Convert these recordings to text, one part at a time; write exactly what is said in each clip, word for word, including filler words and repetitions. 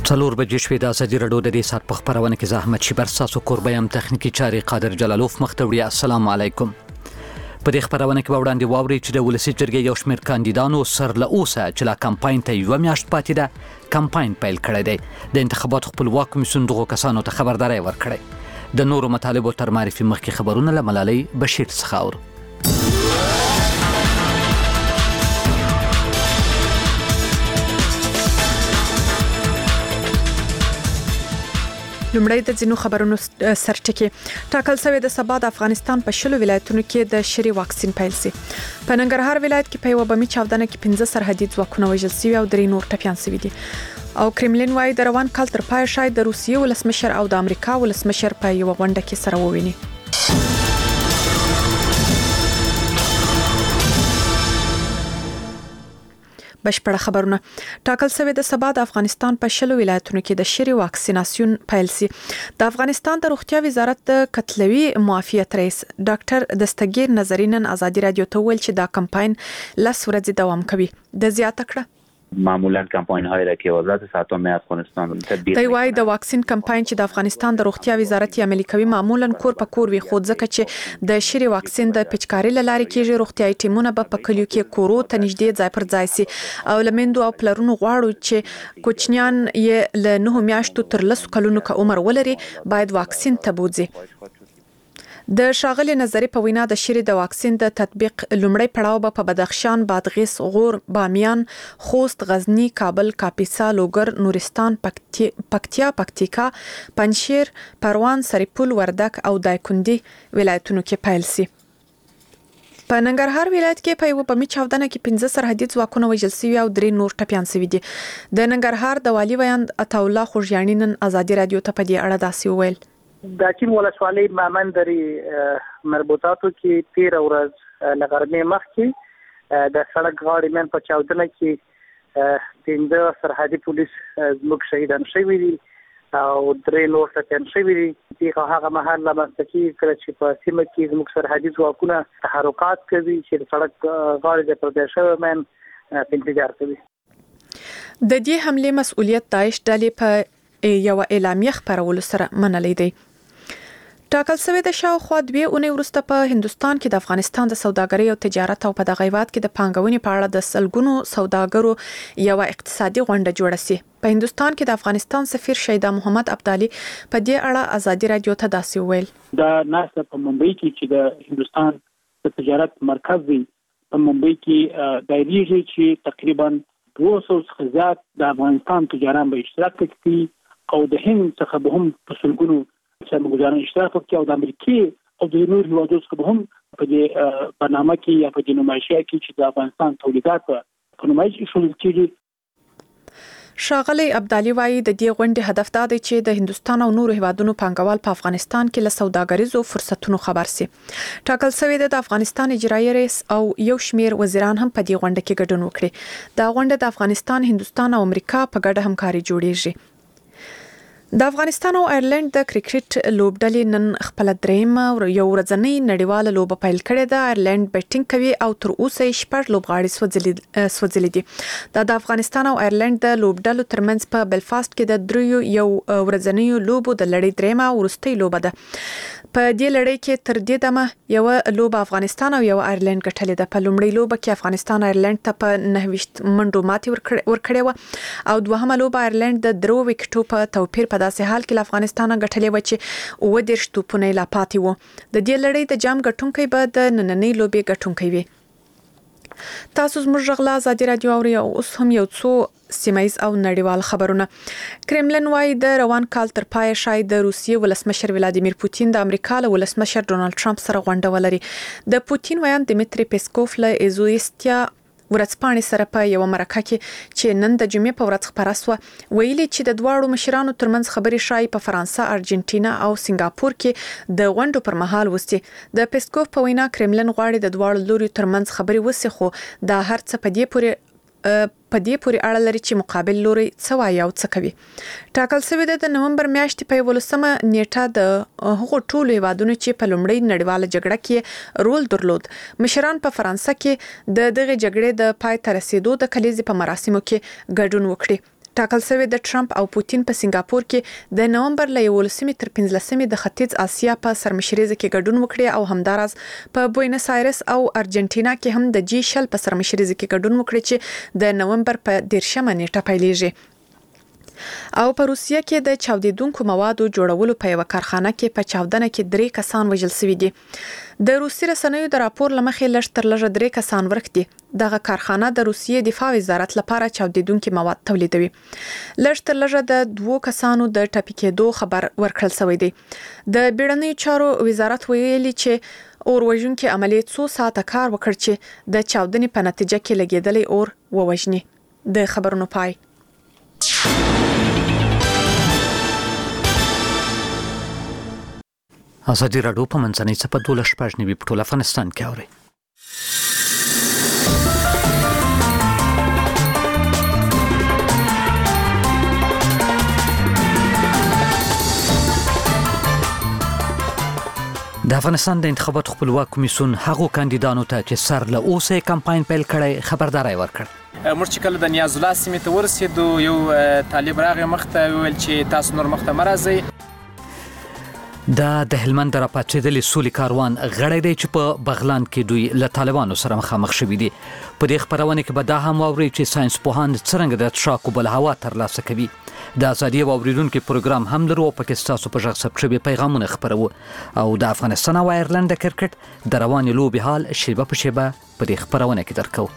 څلور بجې شوې د ازادي راډیو د دې سات په خبرونه کې زحمت شي بر ساسو کوربیم تخنیکی چاري قادر جلالوف مختوړي. السلام علیکم. په دې خبرونه کې وړاندې واوري چې د ولسی جرګې یو شمېر کاندیدانو سر له اوسه چې لا کمپاین ته یو میاشت پاتې ده کمپاین پیل کړی دی. د انتخاباتو خپلواک کمیسیون دغو کسانو ته خبرداري ورکړې. د نورو مطالبو تر معرفي مخکې خبرونه له ملالۍ بشیر څخه اورو. لومړی د ځینو خبرونو سرټکی. ټاکل شوی د سبا د افغانستان په شلو ولایتونو کې د شری واکسین پیل سي. په ننګرهار ولایت کې په یو بمي چاودنه کې پنځه سرحدي ځواکونه وژل شوي او درې نور ټپيان شوي دي. او کرملین وايي د روان کال تر پای شاید د روسیې ولسمشر او د امریکا ولسمشر په یو غونډه کې سره وویني. بشپړه خبرونه. ټاکل شوی د سبا د افغانستان په شلو ولایتونو کې د شری واکسیناسیون پیل سي. د افغانستان د روغتیا وزارت د قتلوي معافیت رئیس ډاکټر دستګیر نظری نن ازادي رادیو ته ویل چې دا کمپاین لس ورځې دوام کوي. د زیاته کړه معمولا کمپاین های را که وزارت صحت می افغانستان تطبیق دی وای د واکسین کمپاین چې د افغانستان د روغتیا وزارت یې عملي کوي معمولا کور په کور وي خو ځکه چې د شری واکسین د پچکاري لارې کېږي روغتیاي ټیمونه به په کلیو کې کورو ته نږدې ځای پر ځای سي او لمندو او پلرونو غواړو چې کوچنیان یې له نه میاشتو تر لس کلونو کا عمر ولري باید واکسین ته بوځي. د شاغلي نظری په وینا د شری د واکسین د تطبیق لومړی پړاو به په بدخشان، بادغیس، غور، بامیان، خوست، غزنی، کابل، کاپیسا، لوګر، نورستان، پکتیا، پکتیکا، پنجشیر، پروان، سرپل، وردک او دایکنډي ولایتونو کې پیل سي. په ننګرهار ولایت کې په یو بمي چاودنه کې پنځه سرحدي ځواکونه وژل شوي او درې نور ټپيان شوي دي. د ننګرهار د والي ویاند عطاالله خوږیاڼي نن ازادي رادیو ته په دې اړه داسې وویل. د چین ولسوالۍ مامندري مربوطاتو کې تیر ورځ لغرمې مخکې د سړک غاړې من په چاودنه کې پنځه سرحدي پولیس زموږ شهیدان شوي دي او درې نور ټپيان شوي دي. چې هغه مهال لمسته کې کله چې په سیمه کې زموږ سرحدي ځواکونه تحرکات کوي چې د سړک غاړې د پردې شوی من په انتظار کوي. د دې حمله مسؤلیت داعش ډلې په یو اعلامیه خبرولو سره منلې دی. ټاکل شوی د شاوخوا دوی اونۍ وروسته په هندستان کې د افغانستان د سوداګرۍ او تجارت او په دغه هیواد کې د پانګونې په اړه د سلګونو سوداګرو یو اقتصادي غونډه جوړه شي. په هندستان کې د افغانستان سفیر شیدا محمد ابدالي په دې اړه ازادي رادیو ته داسې ویل. دا ناسه په ممبئی کې چې د هندستان د تجارت مرکز دی په ممبئی کې دایریږي چې تقریبا دوه سوه څخه زیات د افغانستان تجاران به اشتراک کوي او د هند څخه به هم په سلګونو سرمایه‌ګزاران اشتراک کوي او د امریکای او د نورو هیوادونو څخه به هم په دې برنامه کې یا په دې نمایشه کې چې د افغانستان تولیدات په نمایش شامل کیږي. شاغلی ابدالي وايي د دې غونډې هدف دا دی چې د هندستان او نورو هیوادونو پانګوال په افغانستان کې له سوداګریزو فرصتونو خبر سي. ټاکل شوی د افغانستان اجرایي رئیس او یو شمېر وزیران هم په دې غونډه کې ګډون وکړي. دا غونډه د افغانستان، هندستان او امریکا په ګډه همکاري جوړیږي. د افغانستان او ایرلند د کرکټ لوبډلې نن خپل دریم یو ورځنی نړیواله لوبه پیل کړې ده. ایرلند بیټینګ کوي او تر اوسه شپږ لوبغاړي سوځلي دي. دا د افغانستان او ایرلند د لوبډلو ترمنځ په بلفاست کې د دریو یو ورځنی لوبو د لړۍ دریمه ورستۍ لوبه ده. په دې لړۍ کې تر دې دمه یو لوبه افغانستان او یو ایرلند ګټلې ده. په لومړۍ لوبه کې افغانستان ایرلند ته په نهه ویشت منډو ماتې ورکړې و او دوهمه لوبه ایرلند د درو وکټو په توپیر په داسې حال کې افغانستان غټلې و چې اوه دېرش توپونه لا پاتې وو. د دې لړۍ د جام ګټونکي به د نننۍ لوبې ګټونکي وي. تاسو زموږ غلا ازادي رادیو اوري او اوس هم یو څو سیمایز او نړیوال خبرونه. کرملین وايي د روان کال تر پای شاید د روسیې ولسمشر ولادیمیر پوتین د امریکا له ولسمشر ډونالد ټرمپ سره غونډه ولري. د پوتین ویاند دمیتری پیسکوف له ایزوستیا ورځپاڼې سره په یو مرکه کې چې نن د جمعې په ورځ خبره شوه ویلي چې د دواړو مشرانو ترمنځ خبرې شای په فرانسه، ارجنټینا او سنگاپور کې د غونډو پر مهال وستي. د پیسکوف په وینا کرملین غواړي د دواړو لوري ترمنځ خبرې وسي خو دا هر څه په دې پورې په دې پورې اړه لري چې مقابل لوري څه وایي او څه کوي. ټاکل شوی د نومبر میاشتې په یولسمه نیټه د هغو ټولو هیوادونو چې په لومړۍ نړیواله جګړه کې رول درلود مشران په فرانسه کې د دغه جګړې د پای ته رسیدو د کلیزې په مراسمو کې ګډون وکړي. ټاکل شوی د ټرمپ او پوتین په سنگاپور کې د نومبر ل یولسمې تر پنځلسمې د ختیځ اسیا په سرمشريزه کې ګډون وکړي او همدارس په بوینس آیرس او ارجنټینا کې هم د جی شل په سرمشريزه کې ګډون وکړي چې د نومبر په دیرشمه نیټه پیلېږي. او په روسیه کې د چاودیدونکو موادو جوړولو په یو کارخانه کې په چاودنه کې درې کسان وژل شوي دي. د روسي رسنیو د راپور لمخې لږ تر لږه درې کسان ورک دي. دغه کارخانه د روسیې دفاع وزارت لپاره چاودیدونکو مواد تولیدوي. لږ تر لږه د دوه کسانو د ټاپي کېدو خبر ورکړل شوی دی. د بیړنیو چارو وزارت ویلي چې اور وژونکو عملیات څو ساعته کار وکړ چې د چاودنې په نتیجه کې لګیدلې اور ووژني. د خبرونو پای. ازادي راډیو په منځنۍ صفه دولس شپږ نوي په ټول افغانستان کې اوري. د افغانستان د انتخاباتو خپلواک کمیسیون هغو کاندیدانو ته چې سر له اوسه کمپاین پیل کړي خبرداري ورکړ. موږ چې کله د نیاز الله سیمې ته ورسېدو یو طالب راغی مخته ویل چې تاسو نور مخته مرزي. دا د هلمند راپاتېدلې سولې کاروان غړی دی چې په بغلان کې دوی له طالبانو سره مخامخ شوي دي. په دې خبرونه کې به دا هم واوري چې ساينس پوهان څنګه د تشاک بل هوا ترلاسه کوي. د ازادي واوریدونکو پروګرام هم لرو په کې تاسو په ژغ ثبت شوي پیغامونه خبرو او د افغانستان او ایرلند د کرکټ د رواني لوبي حال شیبه په شیبه په دې خبرونه کې درکو.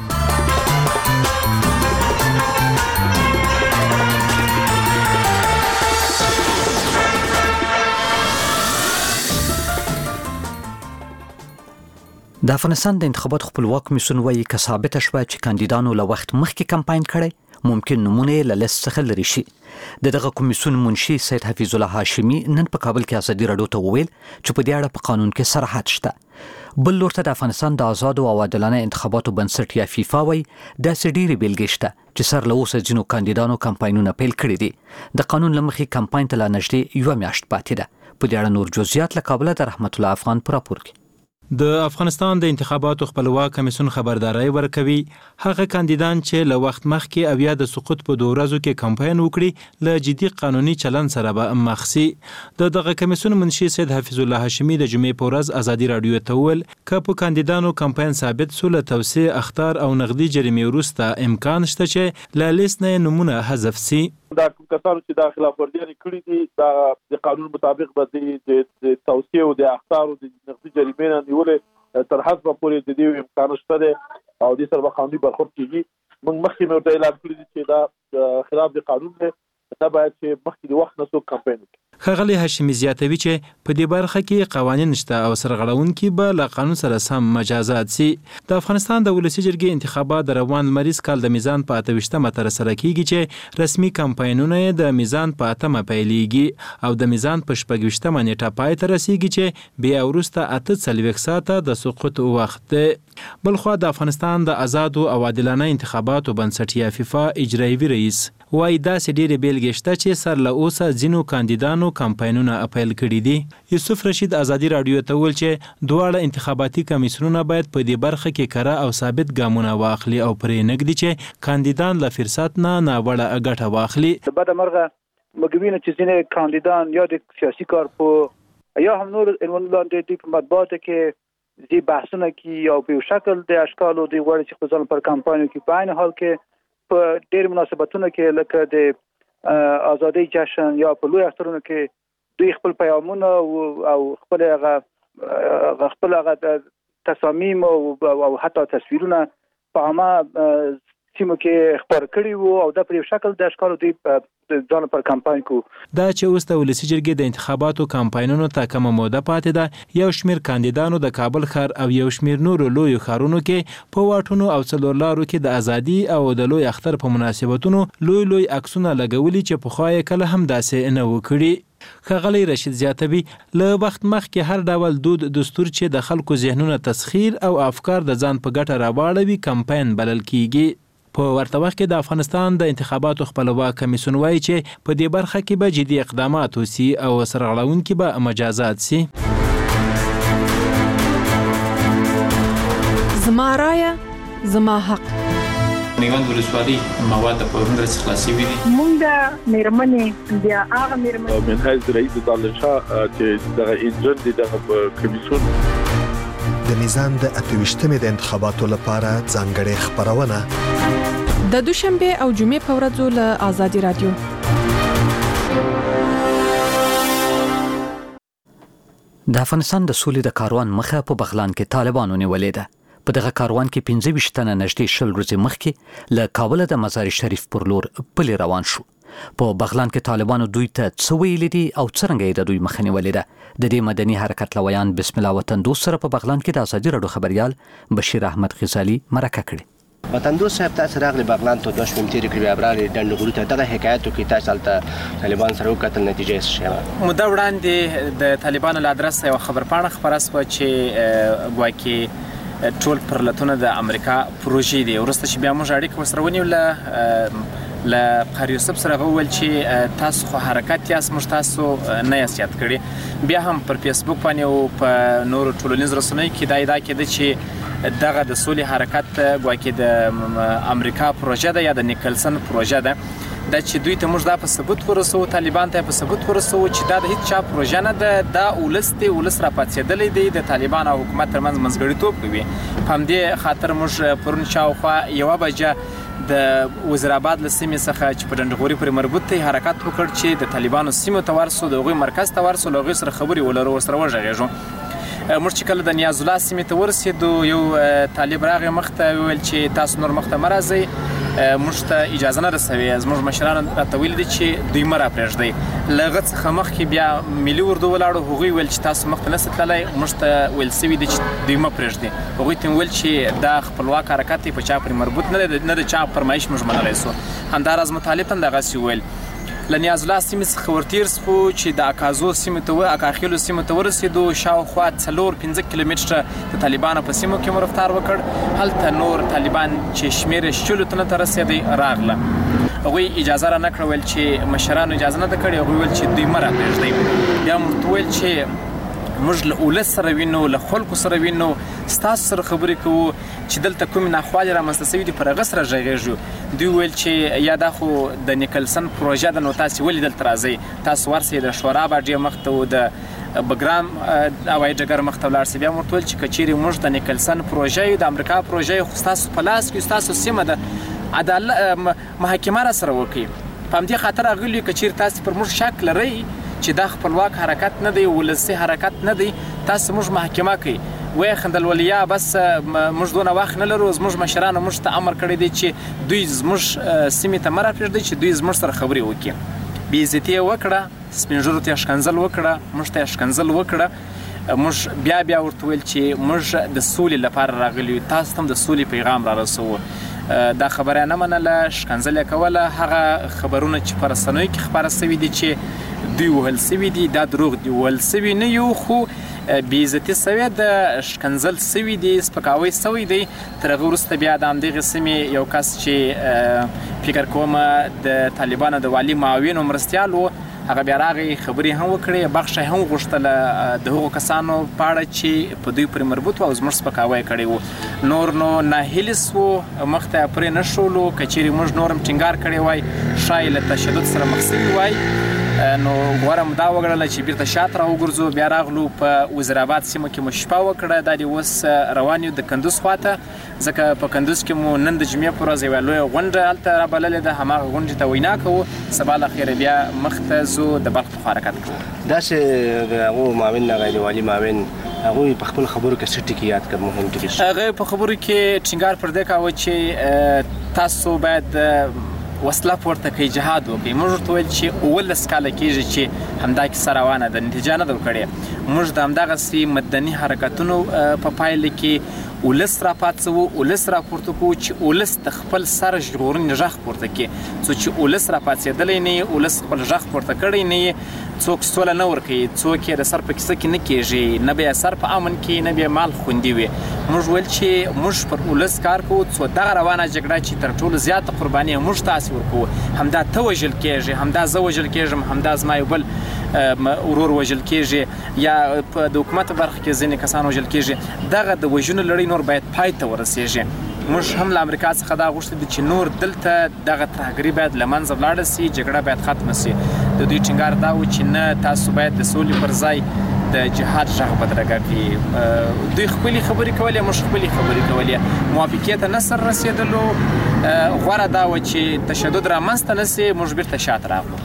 د افغانستان د انتخاباتو خپلواک کمیسیون وايي که ثابت شوه چې کاندیدانو له وخت مخکې کمپاین کړي ممکن نمونه له لیست څخه لري شي. د دغه کمیسیون منشي سید حفیظ الله هاشمی نن په کابل کې ازادي راډیو ته وویل چې په دې اړه په قانون کې صراحت شته. بل لورته د افغانستان د آزاد او عادلانه انتخاباتو بنسټ یا فیفا وايي د سډيري بیلګې شته چې سر له اوسه ځینو کاندیدانو کمپاینونه پیل کړي دي. د قانون لمخې کمپاین ته لا نږدې یو میاشت پاتې ده. په دې اړه نور جزئیات له کابل د رحمت الله افغان پر راپور کې. د افغانستان د انتخاباتو خپلواک کمیسیون خبرداري ورکوي هغه کاندیدان چې له وخت مخکې او یا د سقوط په دوه ورځو کې کمپاین وکړي له جدي قانوني چلن سره به مخ شي. د دغه کمیسیون منشي سید حفیظ الله هاشمی د جمعې په ورځ ازادي راډیو ته ویل چې په کاندیدانو کمپاین ثابت سو له توسيع اخطار او نقدي جریمې وروسته امکان شته چې له لیست نه نمونه حذف شي. دا کسانو چې د خلاف ورزي کړې دي د قانون مطابق به د توسيع او د اخطار او د نقدي جریمې نه نیولې تر حد پورې د دې امکان شته او د سر قانوني برخورد کیږي. موږ مخکې نو د اعلان کړی چې دا خلاف د قانون دی دا باید چې مخکې د وخت نه څوک کمپاین وکړي. ښاغلی هاشمي زیاتوي چې په دې برخه کې قوانین شته او سرغړونکي به له قانون سره سم مجازات شي. د افغانستان د ولسي جرګې انتخابات د روان لمریز کال د میزان په اته ویشتمه ترسره کیږي چې رسمي کمپاینونه د میزان په اتمه پیلېږي او د میزان په شپږ ویشتمه نیټه پای ته رسیږي چې بیا وروسته اته څلوېښت ساعته د سقوط وخت دی. بلخوا د افغانستان د آزادو او عادلانه انتخاباتو بنسټ یا فیفا اجرایوي رئیس وایي داسې ډېرې بیلګې شته چې سر له اوسه ځینو کاندیدانو کمپاینونه اپیل کړي دي. یوسف رشید ازادي راډیو ته ویل چې دواړه انتخاباتي کمیسیونونه باید په دې برخه کې کره او ثابت ګامونه واخلي او پرې نږدي چې کاندیدان له فرصت نه ناوړه ګټه واخلي. د بده مرغه مګوینه چې ځینې کاندیدان یا د سیاسي کارپو یا هم نور عنوان د مطبوعاتو کې دې بحثونه کې او په شکل د اشکالو د وړ چې خپل پر کمپاینو کې په عین حال کې په ډېر مناسبتونو کې لکه د آزادۍ جشن یا په لوی اخترونو کې دوی خپل پیغامونه او خپل هغه خپل هغه تصامیم او حتی تصویرونه په عامه سیمو کې خبر کړي وو او د په شکل د اشکالو دی ځان پر کمپاین کو. دا چې اوس د ولسي جرګې د انتخاباتو کمپاینونو ته کومه موده پاتې ده یو شمیر کاندیدانو د کابل ښار او یو شمیر نورو لوی ښارونو کې په واټونو او څلور لارو کې د ازادي او د لوی اختر په مناسبتونو لوی لوی عکسونه لګولي چې په خوای کله هم داسې نه وکړي. ښاغلی رشید زیاتوي له وخت مخکې هر ډول دود دستور چې د خلکو ذهنونه تسخیر او افکار د ځان په ګټه راواړوي کمپاین بلل کیږي. په ورته وخت کې د افغانستان د انتخاباتو خپلواک کمیسیون وایي چې په دې برخه کې به جدي اقدامات وشي او سرغړونکي به مجازات شي. زما رایه زما حق. میوند ولسوالۍ مواد په هندره څخه خلاصي وي مونږ د میرمنې بیا هغه میرمنې منهج رئیس دالله شاه چې دغه انجن د کمیسیون د میزان د اتويشتمې د انتخاباتو لپاره ځانګړې خبرونه د دوشنبه او جمعې په ورځو له آزادي رادیو. د افغانستان د سولې د کاروان مخه په بغلان کې طالبانو نیولې ده. په دغه کاروان کې پنځه ویشت تنه نږدې شل ورځې مخکې له کابل د مزار شریف پر لور پلي روان شو. په بغلان کې طالبانو دوی ته څه ویلي دي او څرنګه یې د دوی مخه نیولې ده. د دې مدني حرکت لویان بسم الله وطن دوست سره په بغلان کې د ازادي راډیو خبريال بشیر احمد غزالی مرکه کړې. وطن دوست صاحب تاسو راغلي بغلان ته دوه شپې تیر کړې ابرالي ډنډ غړو ته دغه حکایتو کې تاسو البته طالبان سره وکړل نتیجه څه شوه؟ مده وړاندې د طالبانو له ادرس یو خبرپاڼه خبره شوه چې ګواکې ټول پرلتونه د امریکا پروژې دي. ورسته چې بیا موږ اړیکه ورسره ونیوله له قاری یوسف سره وویل چې تاسو خو حرکت یاست موږ تاسو نه یاست یاد کړي. بیا هم پر فیسبوک باندې او په نورو ټولنیزو رسنیو کې دا ادعا کېده چې دغه د سولې حرکت ګواکې د امریکا پروژه ده یا د نیکلسن پروژه ده. دا چې دوی ته موږ دا په ثبوت ورسو طالبان ته په ثبوت ورسو چې دا د هیڅ چا پروژه نه ده. دا ولس دی ولس را پاتېدلی دی د طالبان او حکومت ترمنځ منځګړیتوب کوي. په همدې خاطر موږ پرون شاوخوا یوه بجه د وزیرآباد له سیمې څخه چې په ډنډغوري پورې مربوط دی حرکت وکړ چې د طالبانو سیمو ته ورسو د هغوی مرکز ته ورسو له هغوی سره خبرې ولرو ورسره وغږېږو. موږ چې کله د نیاز الله سیمې ته ورسېدو یو طالب راغی مخ ته وویل چې تاسو نور مخ ته مه راځئ موږ ته اجازه نه رسوي. زموږ مشرانو راته ویلي دي چې دوی مه راپرېږدئ. له هغه څخه مخکې بیا ملي اردو ولاړو هغوی ویل چې تاسو مخ ته نسئ تللی موږ ته ویل سوي دي چې دوی مه پرېږدي. هغوی ته مې ویل چې دا خپلواک حرکت دی په چا پورې مربوط نه دی نه د چا فرمایش موږ منلی سو. همداراز مطالب هم دغسې وویل. له نیاز الله سیمې څخه ورتېر سو چې د اکازو سیمې ته اکاخیلو سیمې ته ورسېدو. شاوخوا څلور پنځه کیلومتره د طالبانو په سیمو کې مو رفتار وکړ. هلته نور طالبان چې شمېر یې شلو تنو ته رسېدی راغله. هغوی اجازه را نه کړه ویل چې مشرانو اجازه نه ده کړې. هغوی ویل چې دوی مه راپرېږدئ. بیا مو ورته ویل چې موږ له ولس سره وینو له خلکو سره وینو ستاسو سره خبرې کوو چې دلته کومې ناخوالې رامنځته شوي دي پر هغه سره غږېږو. دوی ویل چې یا دا خو د نیکلسن پروژه ده نو تاسې ولې دلته راځئ تاسو ورسئ د شورا باډې مخ ته و د بګرام هوایي ډګر مخ ته ولاړ سئ. بیا مو ورته ویل چې که چیرې موږ د نیکلسن پروژه یو د امریکا پروژه یو خو ستاسو په لاس کې ستاسو سیمه ده عدالت محاکمه را سره وکړي. په همدې خاطر راغلي که چیرې تاسې پر موږ شک لرئ چې دا خپلواک حرکت نه دی ولسي حرکت نه دی تاسو موږ محاکمه کوي. وایي خندل ولیا بس موږ دونه وخت نه لرو. زموږ مشرانو موږ ته امر کړی دی چې دوی زموږ سیمې ته مه راپرېږدئ چې دوی زموږ سره خبرې وکړي. بې عزتي یې وکړه سپین ږیرو ته یې ښکنځل وکړه موږ ته یې ښکنځل وکړه. موږ بیا بیا ورته ویل چې موږ د سولې لپاره راغلي یو تاسو ته هم د سولې پیغام را رسوو. دا خبره نه منله ښکنځل یې کوله. هغه خبرونه چې په رسنیو کې خپاره سوي دي چې دوی وهل سوي دي دا دروغ دي. وهل سوي نه یو خو بې عزتي سوې ده ښکنځل سوي دي سپکاوی سوی دی. تر هغه وروسته بیا د همدغې سیمې یو کس چې فکر کومه د طالبانو د والي معاون و مرستیال و هغه بیا راغی خبرې هم وکړې بخښه هم غوښتله د هغو کسانو په اړه چې په دوی پورې مربوط و او زموږ سپکاوی کړی و. نور نو ناهیلي سو مخ ته پرې نه شولو. که چیرې موږ نور هم ټینګار کړی وای ښایي له تشدد سره مخ سوي وای نو غوره مو دا وګڼله چې بیرته شاته را وګرځو. بیا راغلو په وزیرآباد سیمه کې مو شپه وکړه. دا دې اوس روان یو د کندوز خواته ځکه په کندوز کې مو نن د جمعې په ورځ یوه لویه غونډه هلته رابللې ده. هماغه غونډې ته وینا کوو. سبا له خیره بیا مخ ته ځو د بلخ په خوا حرکت کوو. داسې د هغو معاون هغه د والي معاون هغوی په خپلو خبرو کې څه ټکي یاد کړ مهم ټکي؟ هغه په خبرو کې ټینګار پر دې کاوه چې تاسو باید وسله پورته کوي جهاد وکړي. موږ ورته ویل چې اوولس کاله کېږي چې همدا کیسه روانه ده نتیجه نه ده ورکړې. موږ د همدغسې مدني حرکتونو په پایله کې ولس را پاڅوو ولس را پورته کوو چې ولس د خپل سر ژغورنې غږ پورته کړي. څو چې ولس را پاڅېدلی نه یې ولس خپل غږ پورته کړی نه یې څوک سوله نه ورکوي څوک یې د سر په کیسه کې نه کېږي نه به یې سر په امن کې نه به یې مال خوندي وي. موږ ویل چې موږ پر ولس کار کوو څو دغه روانه جګړه چې تر ټولو زیاته قرباني موږ تاسې ورکوو. همدا ته وژل کېږي همدا زه وژل کېږم همدا زما یو بل ورور وژل کېږي یا د حکومت برخه کې ځینې کسان وژل کېږي. دغه د وژنو لړۍ نور باید پای ته ورسېږي. موږ هم له امریکا څخه دا غوښتي دي چې نور دلته دغه ترهګري باید له منځه ولاړه سي، جګړه باید ختمه سي. د دوی ټینګار دا و چې نه، تاسو باید د سولې پر ځای د جهاد غږ بدرګه کړي. دوی خپلې خبرې کولې، موږ خپلې خبرې کولې، موافقې ته نه سر رسېدلو. غوره دا و چې تشدد رامنځته نه سي، موږ بیرته شاته راغلو.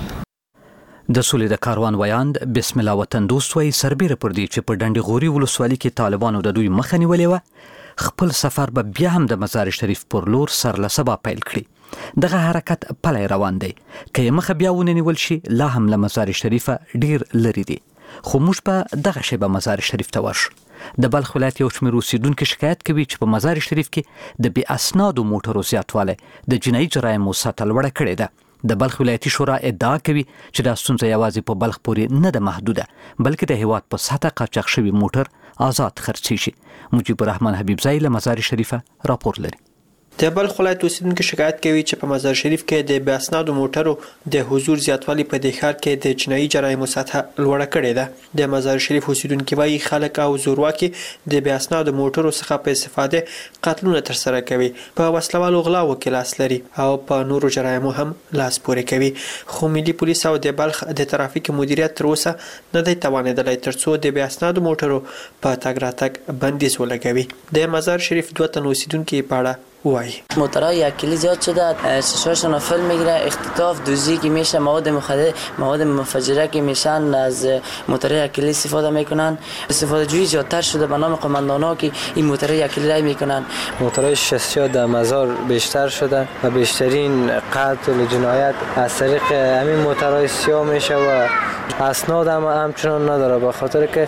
د سولې د کاروان ویاند بسم الله وطن دوست وایي سربیره پر دې چې په ډنډ غوري ولسوالۍ کې طالبانو د دوی مخه نیولې وه، خپل سفر به بیا هم د مزار شریف پر لور سر له سبا پیل کړي. دغه حرکت پلی روان دی، که یې مخه بیا ونیول شي لا هم له مزار شریفه ډیر لري دي، خو موږ به دغه شی به مزار شریف ته ورشو. د بلخ ولایت یو شمېر اوسیدونکي شکایت کوي چې په مزار شریف کې د بې اسنادو موټرو زیاتوالی د جنایي جرایمو سطح لوړه کړې ده. د بلخ ولایتي شورا ادعا کوي چې دا ستونزه یوازې په بلخ پورې نه ده محدوده، بلکې د هیواد په سطح قاچاق شوي موټر آزاد خرڅیږي. مجيب الرحمن حبیبزی له مزار شریفه راپور لري. د بلخ ولایت اوسیدونکي شکایت کوي چې په مزار شریف کې د بې اسنادو موټرو د حضور زیاتوالی په دې ښار کې د جنایي جرایمو سطح لوړه کړې ده. د مزار شریف اوسیدونکي وایي خلک او زورواکي د بې اسنادو موټرو څخه په استفاده قتلونه ترسره کوي، په وسلوالو غلاو کې لاس لري او په نورو جرایمو هم لاس پورې کوي. خو ملي پولیس او د بلخ د ترافیک مدیریت تر اوسه نه دی توانېدلی ترڅو د بې اسنادو موټرو په تګ راتګ بندیز ولګوي. د مزار شریف دوه تن اوسیدونکي په اړه وای موتورها یک کلی زیاد شده، ششاشون فیلم میگیره، اختطاف، دزدی که میشه، مواد مخدر، مواد منفجره که میشن از موتور یک کلی استفاده میکنن. استفاده جویی زیادتر شده به نام قماندانا که این موتور یک کلی رای میکنن. موتورهای شصتیا در مزار بیشتر شده و بیشترین قتل و جنایت از طریق همین موتورهای سیاه میشه و اسناد هم همچنان نداره، به خاطر که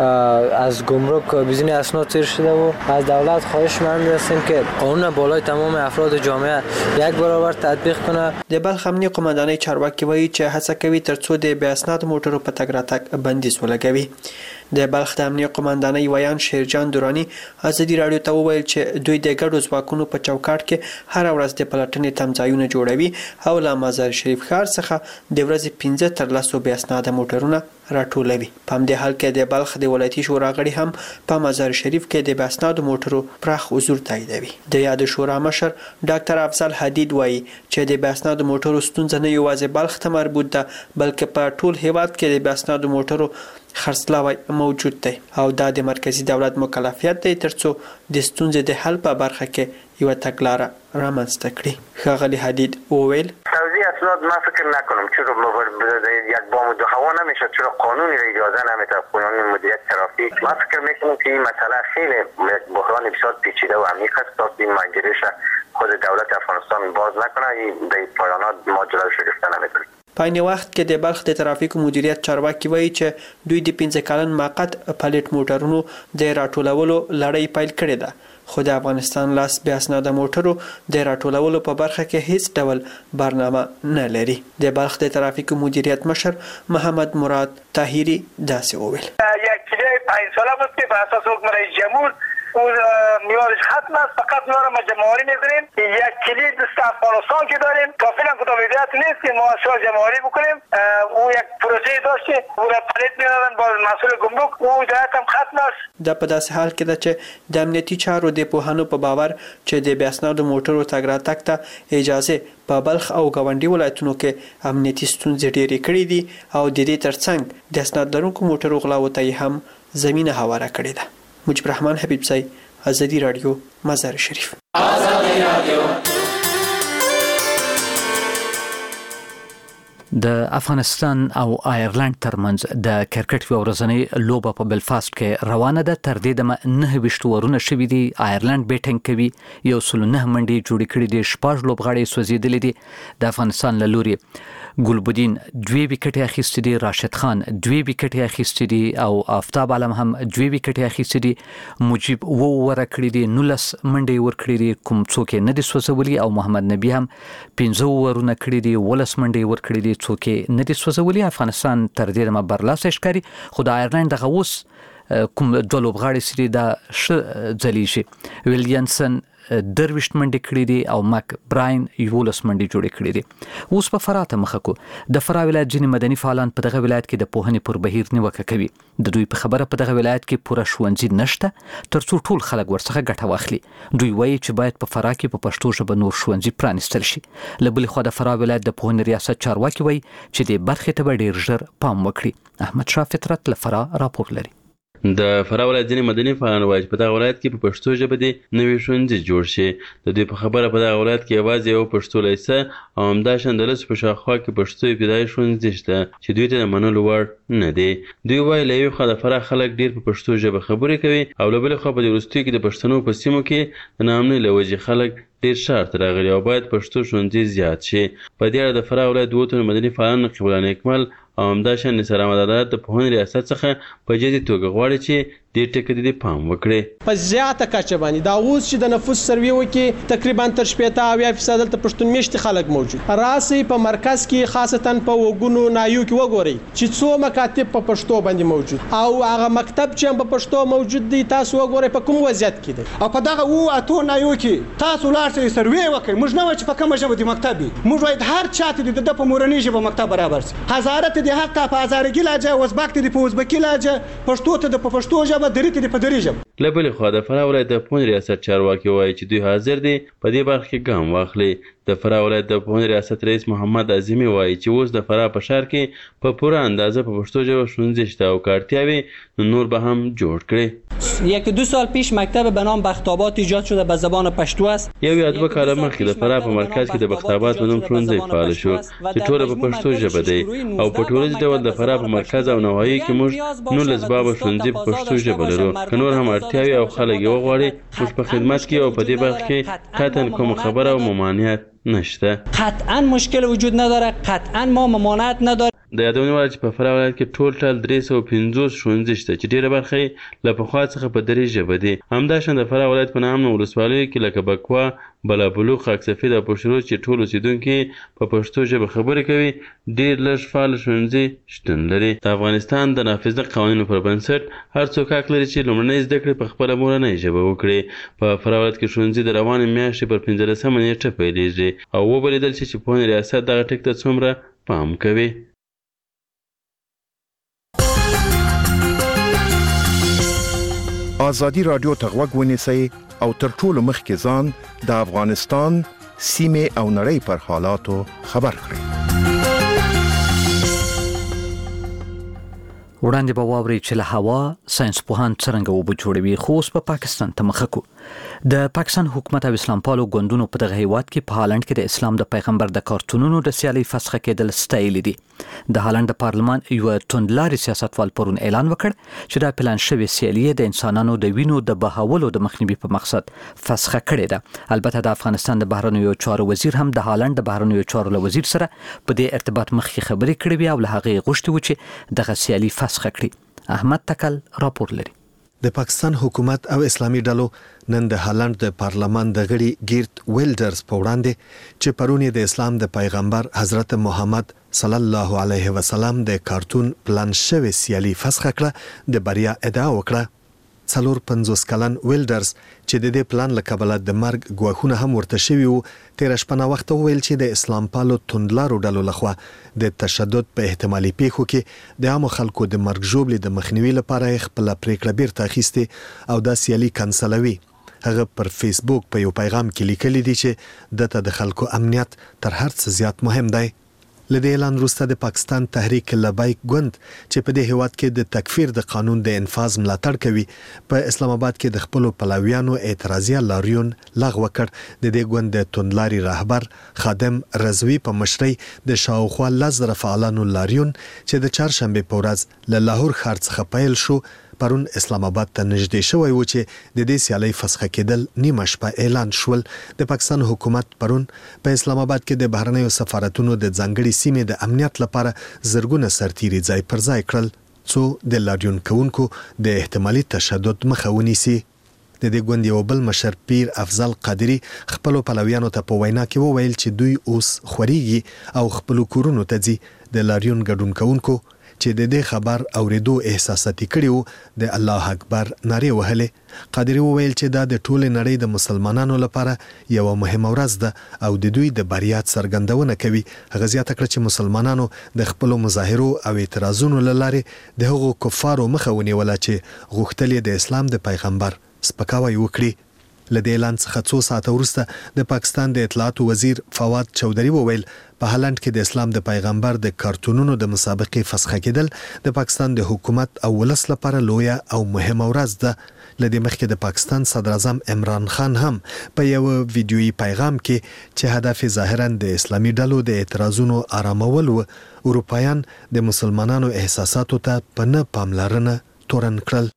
از گمرک بدون اسناد تیر شده و از دولت خواهش من هستیم که قانون بالای تمام افراد جامعه یک برابر تطبیق کنه. د بلخ امنیه قماندانۍ چارواکي وایي چې هڅه کوي ترڅو د بې اسنادو موټرو په تګ راتګ بندیز ولګوي. د بلخ د امنیه قماندانۍ ویان شیرجان دورانی ازادي رادیو ته وویل چې دوی د ګډو ځواکونو په چوکاټ کې هر ورځ د پلټنې تمځایونه جوړوي او له مزار شریف ښار څخه د ورځې پنځه تر لسو بې اسناده موټرونه راټولوي. په همدې حال کې د بلخ د ولایتي شورا غړي هم په مزار شریف کې د بې اسنادو موټرو پراخ حضور تاییدوي. د یاد شورا مشر ډاکټر افضل حدید وایي چې د بې اسنادو موټرو ستونزه نه یوازې بلخ ته مربوط ده، بلکې په ټول هیواد کې د بې اسنادو موټرو خرڅلاوی موجود دی او دا د مرکزی دولت مکلفیت دی ترڅو د ستونزې د حل په برخه کې یو تګلاره رامنځته کړي. ښاغلي حدید وویل توزیع اسناد ما فکر نکنم چرا یک بام دو هوا نمیشه، چرا قانونی را اجازه نمیده، قانون مدیریت ترافیک. ما فکر میکنم که این مسئله خیلی بحران بسیار پیچیده و عمیق است تا این مجلس خود دولت افغانستان باز نکنه، این به پایانات ماجرا رو گرفته نمیتونه. په عین وخت کې د بلخ د ترافیک مدیریت چارواکي وایي چې دوی د پنځه کلن موقت پلیټ موټرونو د راټولولو لړۍ پیل کړې ده، خو د افغانستان لاس بې اسناده موټرو د راټولولو په برخه کې هیڅ ډول برنامه نه لري. د بلخ د ترافیک مدیریت مشر محمد مراد طاهری داسې وویل یک کلی پنج ساله بود که به اساس حکم رئیس جمهور اون میارش ختم است، فقط ما را جمهوری میکنیم. یک کلید است افغانستان که داریم کافیلا کدام هدایت نیست که ما شاه جمهوری بکنیم. او یک پروژه داشته او را پلیت میدادن با مسئول گمرک، او هدایت هم ختم است. دا په داسې حال کې ده چې د امنیتي چارو د پوهانو په باور چې د بې اسنادو موټرو تګ راتګ ته اجازه په بلخ او ګاونډي ولایتونو کې امنیتي ستونزې ډېرې کړې دي او د دې ترڅنګ د اسناد لرونکو موټرو غلاو ته هم زمینه هواره کړې ده. مجيب الرحمن حبیبزی، ازادي رادیو، مزار شریف. ازادي رادیو. د افغانستان او آیرلند ترمنځ د کرکټ یو ورځنۍ لوبه په بلفاست کې روانه ده. تر دې دمه نه ویشت ورونه شوي دي. آیرلند بیټینګ کوي، یو سل نه منډې جوړې کړې دي، شپږ لوبغاړي سوځېدلي دي. د افغانستان له لوري ګلبدین دوی وکټې اخیستې دي، راشد خان دوی وکټې اخیستې دي او آفتاب عالم هم دوی وکټې اخیستې دي. مجيب وو ور کړې دي، نولس منډې ور کړې دي، کوم څوک نه دي سوځولي، او محمد نبی هم پنځه ورونه کړې دي، ولس منډې ور کړې دي، څوک نه دي سوځولي. افغانستان تر دې دمه برلاسه ښکاري، خو د آیرلند دغه اوس کوم دوه لوبغاړي سړي دا ش ځلیږي. ویلیامسن درویشت منډې کړې دي او مک براین یولس منډې جوړې کړې دي. اوس په فراه ته مخه کو. د فراه ولایت ځینې مدني فعالان په دغه ولایت کې د پوهنې پر بهیر نیوکه کوي. د دوی په خبره په دغه ولایت کې پوره ښوونځي نشته ترڅو ټول خلک ورڅخه ګټه واخلي. دوی وایي چې باید په فراه کې په پښتو ژبه نور ښوونځي پرانیستل شي. له بلې خوا د فراه ولایت د پوهنې ریاست چارواکي وایي چې دې برخې ته به ډېر ژر پام وکړي. احمد شاه فطرت له فراه راپور لري. د فراه ولایت ځینې مدني فعالان وایي چې په دغه ولایت کې په پښتو ژبه دې نوي ښوونځي جوړ شي. د دوی په خبره په دغه ولایت کې یوازې یو پښتو لیسه او همداشان د لسو په شاوخوا کې پښتو ابتدایي ښوونځي شته چې دوی ته د منلو وړ نه دي. دوی وایي له یوې خوا د فراه خلک ډېر په پښتو ژبه خبرې کوي او له بلې خوا په دې وروستیو کې د پښتنو په سیمو کې د ناامنۍ له وجې خلک ډېر ښار ته راغلي او باید پښتو ښوونځي زیات شي. په دې اړه د فراه ولایت دوه تنو مدني فعالان نقیب الله نیکمل او همداشان نثار احمد عدالت د پوهنې ریاست څخه په جدي توګه غواړي چې دې ټکي ته دې پام وکړي. په زیاته کچه باندې دا اوس چې د نفوس سروې وکړي تقریبا تر شپېته اویا فیصد دلته پښتون میشتي خلک موجود راسي. په مرکز کې خاصتا په وګونو نایو کې وګورئ چې څو مکاتب په پښتو باندې موجود او هغه مکتب چې په پښتو موجود دی تاسو وګورئ په کوم وضعیت کې دی. او په دغه وو اته نایو کې تاسو لاړ سروې وکړئ. موږ نه وایو چې په کومه ژبه دی مکتب وي. موږ وایو هر چاته د په مورنۍ ژبه مکتب برابر شي. هزاره ته د حق په هزارګي لهجه ازبک ته په ازبکي لهجه پښتو ته د پښتو ژبه دري ته په دري. له بلې خوا د فراه ولایت د پوهنې ریاست چارواکي وایي چې دوی حاضر دي په دې برخه کې ګام واخلي. د فراه ولایت د پوهنې ریاست رئیس محمد عظیمی وایي چې اوس د فراه په ښار کې په پوره اندازه په پښتو ژبه ښوونځي شته او که اړتیا وي نو نور به هم جوړ کړي. یک دو سال پیش مکتب به نام بختاباد ایجاد شده به زبان پشتو است. یو یا دوه کاله مخکې د فراه په مرکز کې د بختاباد په نوم ښوونځی فعال شو چې ټوله په پښتو ژبه دی او په ټولیز ډول د فراه په مرکز او نواحي کې موږ نولس بابه ښوونځي په پښتو ژبه لرو. که نور هم اړتیا وي او خلک یې وغواړي موږ په خدمت کې او په دې برخه کې قطعا کومه خبره او ممانعت نشته. قطعا مشکل وجود نداره. قطعا ما ممانعت نداره. د یادونې وړ چې په فراه ولایت کې ټول ټال درې سوه پنځوس ښوونځي شته چې ډېره برخه یې له پخوا څخه په دري ژبه دي. همداشان د فراه ولایت په نامنو ولسوالیو کې لکه بکوا، بلابلوغ، خاکسفید او پشترود چې ټول اوسېدونکي په پښتو ژبه خبرې کوي ډېر لږ فعال ښوونځي شتون لري. د افغانستان د نافذه قوانینو پر بنسټ هر څوک حق لري چې لومړنۍ زده کړې په خپله مورنۍ ژبه وکړي. په فراه ولایت کې ښوونځي د روانې میاشتې پر پنځلسمه نیټه پیلېږي او وبلېدل چې پوهنې ریاست دغه ټکي ته څومره پام کوي. ازادي رادیو ته غوږ ونیسئ او تر ټولو مخکې ځان د افغانستان سیمې او نړۍ پر حالاتو خبر کړئ. وړاندې به واورئ چې له هوا ساينس پوهان څرنګه اوبه جوړوي. خو اوس په پاکستان ته مخه کو. د پاکستان حکومت او اسلام پالو ګوندونو په دغه هیواد کې په هالند کې د اسلام د پیغمبر د کارتونونو د سیالي فسخه کېدل ستایلي دي. د هالند پارلمان یو توندلاري سیاستوال پرون اعلان وکړ چې دا پلان شوی سیالي د انسانانو د وینو د بهولو د مخنیوي په مقصد فسخه کړې ده. البته د افغانستان د بهرنیو چارو وزیر هم د هالند د بهرنیو چارو له وزیر سره په دې ارتباط مخکې خبرې کړې وي او له هغې غوښتي و چې دغه سیالي فسخه کړي. احمد تکل راپور لري. د پاکستان حکومت او اسلامي ډلو نن د هالند د پارلمان د غړي ګیرت ویلډرز په وړاندې چې پرون د اسلام د پیغمبر حضرت محمد صلی الله علیه وسلم د کارتون پلان شوی سیالي فسخه کړه د بریا ادعا وکړه. څلور پنځوس کلن ویلډرز چې د دې پلان له کبله د مرګ ګواښونه هم ورته شوي وو تېره شپه ناوخته وویل چې د اسلام پالو توندلارو ډلو لخوا د تشدد په احتمالي پیښو کې د عامو خلکو د مرګ ژوبلې د مخنیوي لپاره یې خپله پرېکړه بیرته اخیستې او دا سیالي کنسلوي. هغه پر فیسبوک په یو پیغام کې لیکلی دی چې دته د خلکو امنیت تر هر څه زیات مهم دی. لدې اعلان وروسته د پاکستان تحریک لبیک ګوند چې په دې هیواد کې د تکفیر د قانون د انفاذ ملاتړ کوي په اسلام آباد کې د خپلو پلویانو اعتراضیه لاریون لغوه کړ. د دې ګوند د توندلاري رهبر خادم رضوی په مشرۍ د شاوخوا لس زره فعالانو لاریون چې د چهارشنبې په ورځ له لاهور ښار څخه پیل شو پرون اسلام آباد ته نږدې شوی و چې د دې سیالۍ فسخه کېدل نیمه شپه اعلان شول. د پاکستان حکومت پرون په اسلام آباد کې د بهرنیو سفارتونو د ځانګړي سیمې د امنیت لپاره زرګونه سرتیري ځای پر ځای کړل څو د لاریون کوونکو د احتمالي تشدد مخه ونیسي. د دې ګوند یو بل مشر پیر افضل قادری خپلو پلویانو ته په وینا کې وویل چې دوی اوس خوريږي او خپلو کورونو ته ځي. د لاریون ګډون کوونکو چې د دې خبر اوریدو احساساتي کړیو د الله اکبر ناره وهلې. قادری وویل چې دا د ټول نړۍ د مسلمانانو لپاره یو مهمه ورځ ده او د دوی د بریا څرګندونه کوي. هغه زیاته کړه چې مسلمانانو د خپل مظاهرو او اعتراضونو لاره د هغو کفارو مخه ونیوله چې غوښتل د اسلام د پیغمبر سپکاوی وکړي. لدې اعلان څخه څو ساعته وروسته د پاکستان د اطلاعاتو وزیر فواد چودري وویل په هالند کې د اسلام د پیغمبر د کارتونونو د مسابقې فسخه کېدل د پاکستان د حکومت او ولس لپاره لویه او مهمه ورځ ده. لدې مخکې د پاکستان صدر اعظم عمران خان هم په یو ویډیويي پیغام کې چې هدف ظاهرا د اسلامي ډلو د اعتراضونو آرامول و، اروپایان د مسلمانانو احساساتو ته په نه پاملرنه تورن کړل.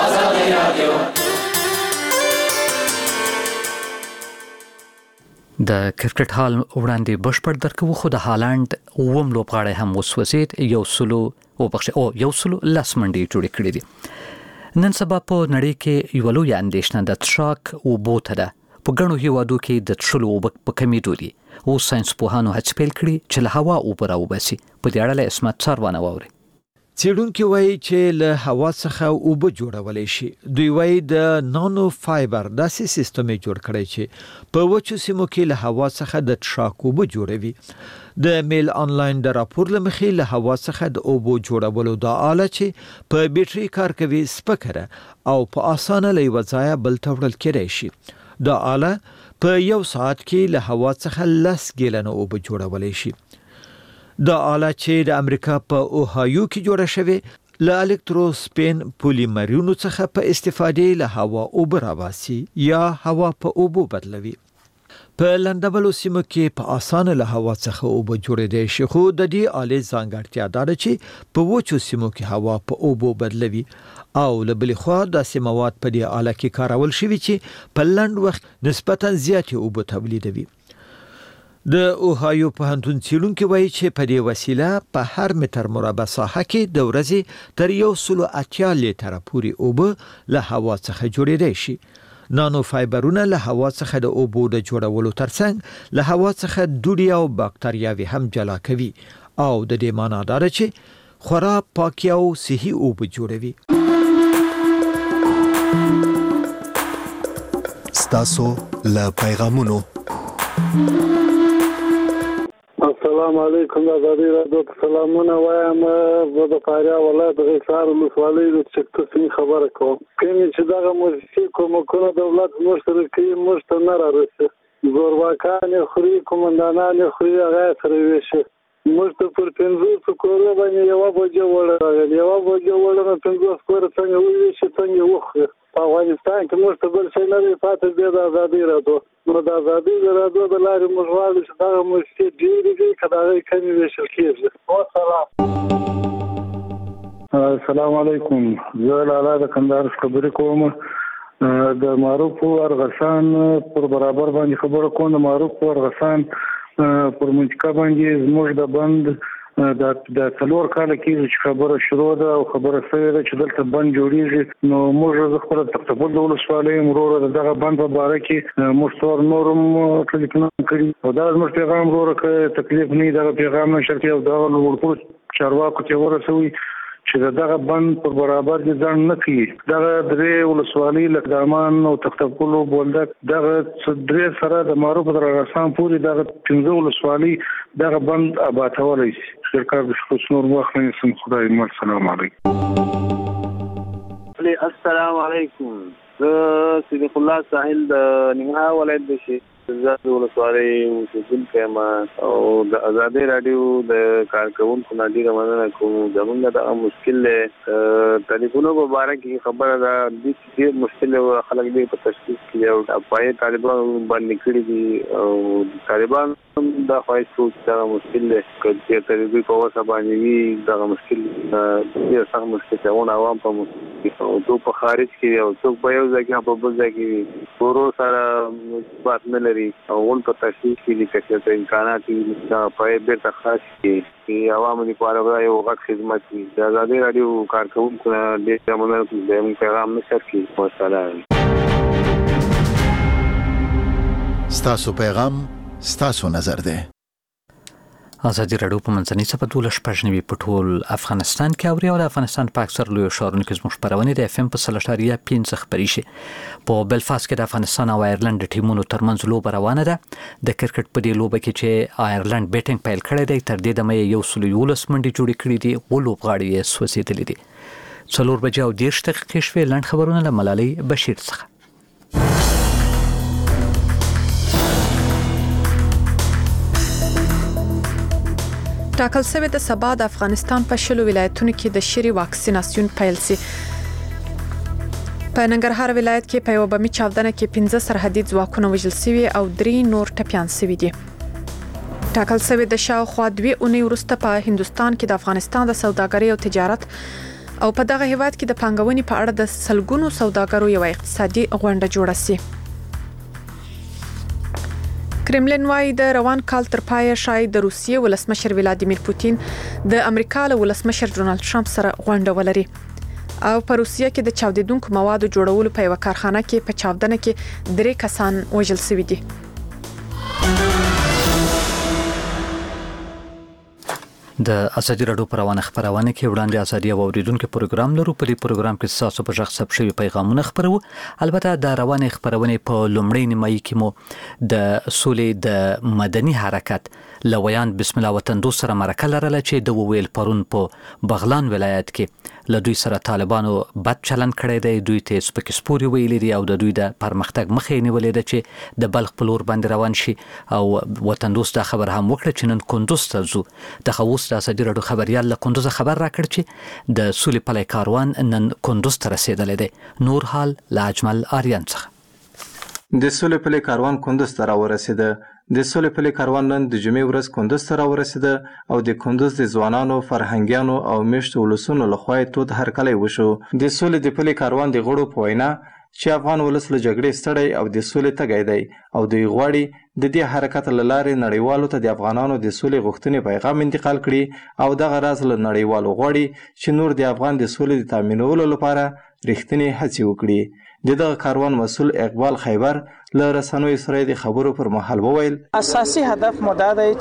د کرکټ حال وړاندې بشپړ درکو خو د هالند اوم لوبغاړی هم وسوسید یو سلو او بخښ او یو سلو لاس منډي جوړ کړی دي. نن سبا په نړۍ کې یو لوی اندېښنه د تشاک او بوته ده. په ګڼو هیوادو کې د تشلو او په کمیدو دي او ساينس پوهانو هڅه پیل کړې چې له هوا او پر او بسي. په دې اړه له اسمت څاروانه ووري. څېړونکي وایي چې له هوا څخه اوبه جوړولای شي. دوی وایي د نانو فایبر داسې سیستم جوړ کړی چې په وچو سیمو کې له هوا څخه د تشاک اوبه جوړوي. د میل انلاین د راپور لمخې له هوا څخه د اوبو جوړولو د آله چې په بیټري کار کوي سپکره او په اسانه له یو ځایه بل ته وړل کېدای شي. د آله په یو ساعت کې له هوا څخه لس ګیلنه اوبه جوړولای شي. دا آله چې د امریکا په اوهایو کې جوړه شوې له الکتروسپین پولیمرونو څخه په استفادې له هوا اوبه راباسي یا هوا په اوبو بدلوي. په لندبلو سیمو کې په اسانه له هوا څخه اوبه جوړېدای شي، خو د دې آلې ځانګړتیا دا ده چې په وچو سیمو کې هوا په اوبو بدلوي او له بلې خوا داسې مواد په دې آله کې کارول شوي چې په لنډ وخت نسبتاً زیاتې اوبه تولیدوي. د اوهایو پوهنتون څېړونکي وایي چې په دې وسیله په هر متر مربع ساحه کې د ورځې تر یو سلو اتیا لیټره پورې اوبه له هوا څخه جوړېدای شي. نانو فایبرونه له هوا څخه د اوبو د جوړولو ترڅنګ له هوا څخه دوړې او باکتریاوې هم جلا کوي او د دې معنا دا ده چې خورا پاکي او صحي اوبه جوړوي. ستاسو له پیغامونو. السلام علیکم. د غری رادیو سلامونه وایم. زه د فاریاب ولایت د غیصار ولسوالۍ د چکتسین خبره کوم. کومې چې دغه موسسې کومکونه دولت موږ سره کوي موږ ته نه رارسي. زورواکان خوري، کومندانان خوري، هغه سره ویشي. موږ ته پر پنځوس کورو باندې یوه بجه وړه راغلې. یوه بجه وړه نو پنځوس کوره څنګه وویشي څنګه وخوري. په افغانستان کې موږ ته بل شی نه دی پاتې دی د ازادۍ رادیو. نو د ازادۍ رادیو د لارې موږ غواړو چې دغه موسسې ډېرې دي که د هغې کمې ویشل کېږي. وسلام. السلام علیکم. زه لالا د کندهار خبرې کوم. د معروف ارغسان پر برابر باندې خبره کوم. د معروف ارغسان پر منطقه باندې زموږ د بند د د څلور کاله کې چې خبره شروع ده او خبره شوې ده چې دلته بند جوړیږي، نو موږ خپل تقبل د ولسوالۍ مرور دغه بند په باره کې موږ څور نورم ټلیفون کړی او دا زموږ پیغام مرور کې تکلیف نه دغه پیغام نشته او دا ورکوټ چارواکو ته ورسوي چې دغه بند پر برابر دي ځان نه کوي. دغه درې ولسوالۍ لکه دامان او تختپلو بولدک دغه درې سره د معروف در رسام پوری دغه پنځه ولسوالۍ دغه بند آبادولای شي. شرکت بشکوس نور وخت نسم خدای مل. السلام علیکم. السلام علیکم. زه صدیق الله ساحل د ننګرهار ولایت د شي زاد ولسوالۍ اوسېدونکی یم او د ازادۍ راډیو د کارکوونکو نه ډېره مننه کوم. زموږ دغه مشکل دی ټلیفونو په باره کې خبره ده ډېر مشکل دی. خلک ډېر په تشخیص کې دي او پایې طالبان باندې کړي دي او طالبان هم دا خواهش کوي چې دغه مشکل دی که چېرته د دوی په وسه باندې وي دغه مشکل ډېر سخت مشکل دی. اون عوام په مشکل او څوک په خارج کې وي او څوک په یو ځای کې هم په بل ځای کې وي ورو سره بات نه لري او اون په تشخیص کې دي که چېرته امکانات وي دا پایې بېرته خلاص کړي چې عوامو لپاره به یو غټ خدمت وي. د ازادۍ راډیو کارکوونکو نه ډېر مننه کوم. زموږ پیغام نشر کړي. والسلام. ستاسو پیغام ستاسو نظر دی. ازادي راډیو په منځنۍ صفحه دولس شپږ په ټول افغانستان کې اوري او د افغانستان په اکثر لوی ښارونو کې زموږ خبرونه د اف ام په سلاشتاریا پنځه خبري شي. په بلفاست کې د افغانستان او آیرلند ټیمونو ترمنځ لوبه روانه ده. د کرکټ په دې لوبه کې چې آیرلند بیټینګ پیل کړی دی تر دې دمه یو سل یولس منډې جوړې کړې دي او لوبغاړي یې سوځېدلي دي. څلور بجې او دېرش دقیقې شوې. لنډ خبرونه له ملالۍ بشیر څخه. ټاکل شوی د سبا د افغانستان په شلو ولایتونو کې د شری واکسیناسیون پیل سي. په ننګرهار ولایت کې په یو بمي چاودنه کې پنځه سرحدي ځواکونه وژل شوي او درې نور ټپيان شوي دي. ټاکل شوی د شاوخوا دوه اونۍ وروسته په هندستان کې د افغانستان د سوداګرۍ او تجارت او په دغه هیواد کې د پانګونې په اړه د سلګونو سوداګرو یو اقتصادي غونډه جوړه شي. کرملین وايي د روان کال تر پایه شاید د روسیې ولسمشر ولادیمیر پوتین د امریکا له ولسمشر ډونالد ټرمپ سره غونډه ولري او په روسیې کې د چاودیدونکو موادو جوړولو په یو کارخانه کې په چاودنه کې درې کسان وژل شوي دي. د ازادي راډیو پر روانه خبرونه کې وړاندې ازادي او اوریدونکو پروګرام لرو. په دې پروګرام کې تاسو په ژغ ثبت شوی پیغامونه خبرو. البته د روانه خبرونه په لومړی نیمایي کې مو د سولې د مدني حرکت لویان بسم الله وطن دوست سره مرکه لرله چې د وویل پرون په بغلان ولایت کې له دوی سره طالبانو بد چلند کړی دی. دوی ته سپک سپوري ویلي دي او د دوی د پرمختګ مخې نیولې ده چې د بلخ په لور باندې روان شي او وطن دوست دا خبر هم وکړه چې نن کندوز ته ځو. د خوست د ازادي راډیو خبريال له کندوز خبر راکړ چې د سولې پلي کاروان نن کندوز ته رسیدلی دی. نور حال له اجمل آریان څخه. د سولې پلي کاروان کندوز ته راورسېده. د سولې پلي کاروان نن د جمعې ورځ کندوز ته راورسېده او د کندوز د ځوانانو فرهنګیانو او میشتو ولسونو لخوا تود هرکلی وشو. د سولې د پلي کاروان د غړو په وینا چې افغان ولس له جګړې ستړی او د سولې تږی دی او دوی غواړي د دې حرکت له لارې نړیوالو ته د افغانانو د سولې غوښتنې پیغام انتقال کړي او دغه راز له نړیوالو غواړي چې نور د افغان د سولې د تامینولو لپاره رښتینې هڅې وکړي. د دغه کاروان مسؤل اقبال خیبر له رسنیو سره د خبرو پر مهال وویل اساسي هدف مو دا دی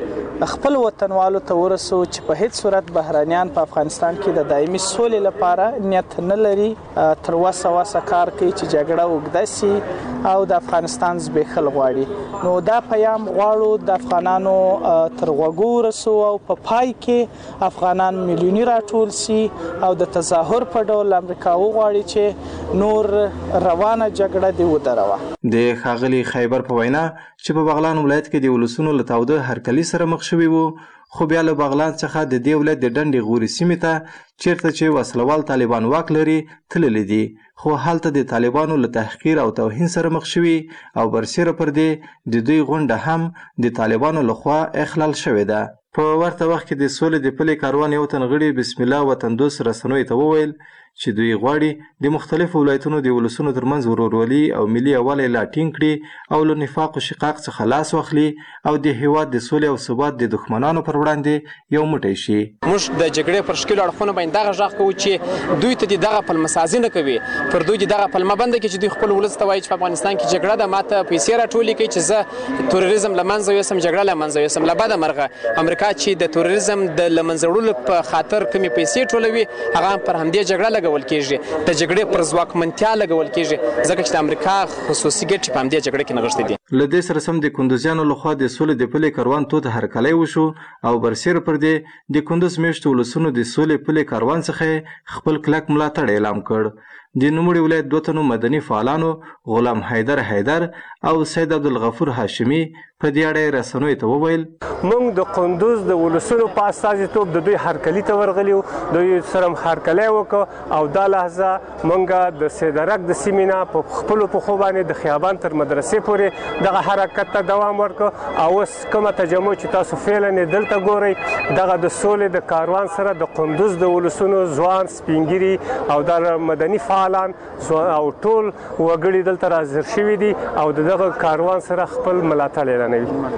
چې خپل وطنوالو ته ورسو چې په هیڅ صورت بهرانيان په افغانستان کې د دایمي سولې لپاره نیت نه لري تر وسه وسه کار کوي چې جګړه وګده سي او د افغانستان زبېښل غواړي. نو دا پیام غواړو د افغانانو تر غوږو ورسو او په پای کې افغانان میلیوني راټول سي او د تظاهر په ډول امریکا وغواړي چې نور روانه جګړه دی ودروه. د ښاغلي خیبر په وینا چې په بغلان ولایت کې د ولسونو له تاوده هرکلي سره مخ شوي وو خو بیا له بغلان څخه د دې ولایت د ډنډې غوري سیمې ته چیرته چې وسلوال طالبان واک لري تللی دي خو هلته د طالبانو له تحقیر او توهین سره مخ شوي او برسیره پر دې د دوی غونډه هم د طالبانو لخوا اخلال شوې ده. په ورته وخت کې د سولې د پلي کاروان یو تن غړي بسم الله وطن دوست رسنیو ته وویل چې دوی غواړي د مختلفو ولایتونو د ولسونو ترمنځ ورورولي او ملي یووالی لا ټینګ کړي او له نفاق او شقاق څخه لاس واخلي او د هیواد د سولې او ثبات د دښمنانو پر وړاندې یو موټی شي. موږ د جګړې پر شکلو اړخونو باندې دغه غږ کوو چې دوی ته دغه پلمسازي نه کوي پر دوی دغه پلمه بنده کې چې دوی خپل ولس ته وایي چې په افغانستان کې جګړه ده ماته پیسې راټولې کوي چې زه تروریزم له منځه یوسم جګړه له منځه یوسم. له بده مرغه امریکا چې د تروریزم د له منځه وړلو په خاطر کومې پیسې ټولوي هغه پر همدې جګړه لګول کېږي د جګړې پر ځواکمنتیا لګول کېږي ځکه چې د امریکا خصوصي ګټې په همدې جګړه کې نغښتې دي. له دې سره سم د کندوزیانو لخوا د سولې د پلي کاروان تود هرکلی وشو او برسیره پر دې د کندوز میشتو ولسونو د سولې پلي کاروان څخه خپل کلک ملاتړ اعلان کړ. د نوموړي ولایت دوه تنو مدني فعالانو غلام حیدر حیدر او سید عبدالغفور هاشمي په دې اړه رسنیو ته وویل موږ د کندوز د ولسونو په استازیتوب د دوی هرکلي ته ورغلیو دوی سره هرکلی وکړو او دا لحظه موږ د سیدرک د سیمې نه په خپلو پښو باندې د خیابان تر مدرسې پورې دغه حرکت ته دوام ورکړو او اوس کومه تجمع چې تاسو فعلا دلته ګورئ دغه د سولې د کاروان سره د کندوز د ولسونو ځوان سپینګیري او د مدني فعالان او ټول وګړي دلته راحاضر شوي دي او دغه کاروان سره خپل ملاتړ اعلانوي.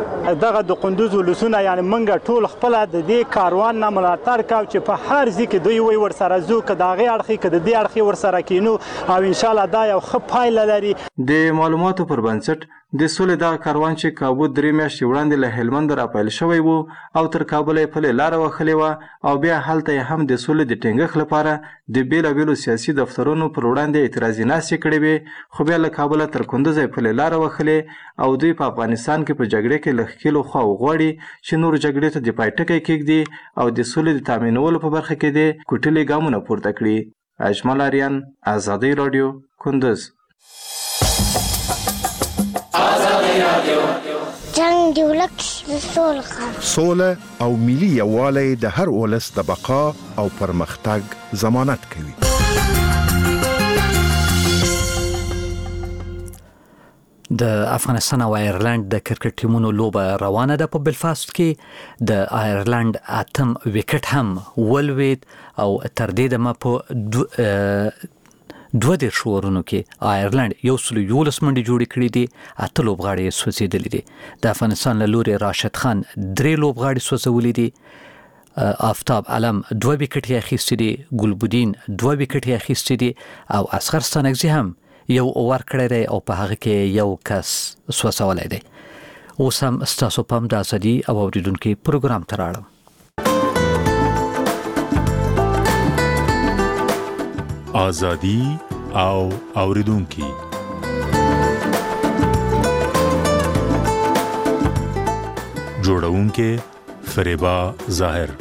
دغه د کندوز ولسونه یعنی منګه ټول خپل د دې کاروان نه ملاتړ کوي چې په هر ځای کې دوی وي ورسره زو که د هغې اړخې که د دې اړخې ورسره کینو او انشاءالله دا یو ښه پایله لري. د معلوماتو پر بنسټ د سولې دغه کاروان چې کابو درې میاشتې وړاندې له هلمند راپیل شوی و او تر کابل یې پلې لاره وهلې وه او بیا هلته یې هم د سولې د ټینګښت لپاره د بېلابېلو سیاسي دفترونو پر وړاندې اعتراضي ناستې کړې وې خو بیا له کابله تر کندوز یې پلې لاره وهلې او دوی په افغانستان کې په جګړې کې له ښکېلو خواو غواړي چې نور جګړې ته د پای ټکی کېږدي او د سولې د تامینولو په برخه کې د کوټلې ګامونه پورته کړي. اجمل آریان، آزادۍ راډیو، کندوز. جنگ دی ولک سوله سوله او ملي یووالی د هر ولس د بقا او پرمختګ ضمانت کوي. د افغانستان او آیرلند د کرکټ ټیمونو لوبه روانه ده. په بلفاست کې د آیرلند اتم وکټ هم ولوید او تر دې دمه په دوه دېرش اورونو کې آیرلند یو سل یولس منډې جوړې کړې دي، اته لوبغاړي یې سوځېدلي دي. د افغانستان له لورې راشد خان درې لوبغاړي سوځولي دي، آفتاب علم دوه وکټ یې اخیستي دي، ګلبدین دوه وکټ یې اخیستي دي او اصغر ستانکزي هم یو اوور کړی دی او په هغه کې یو کس سوځولی دی. اوس هم ستاسو پام د ازادي او اوریدونکو پروګرام ته راړم. آزادی او اوریدونکي. جوړونکي فریبا ظاهر.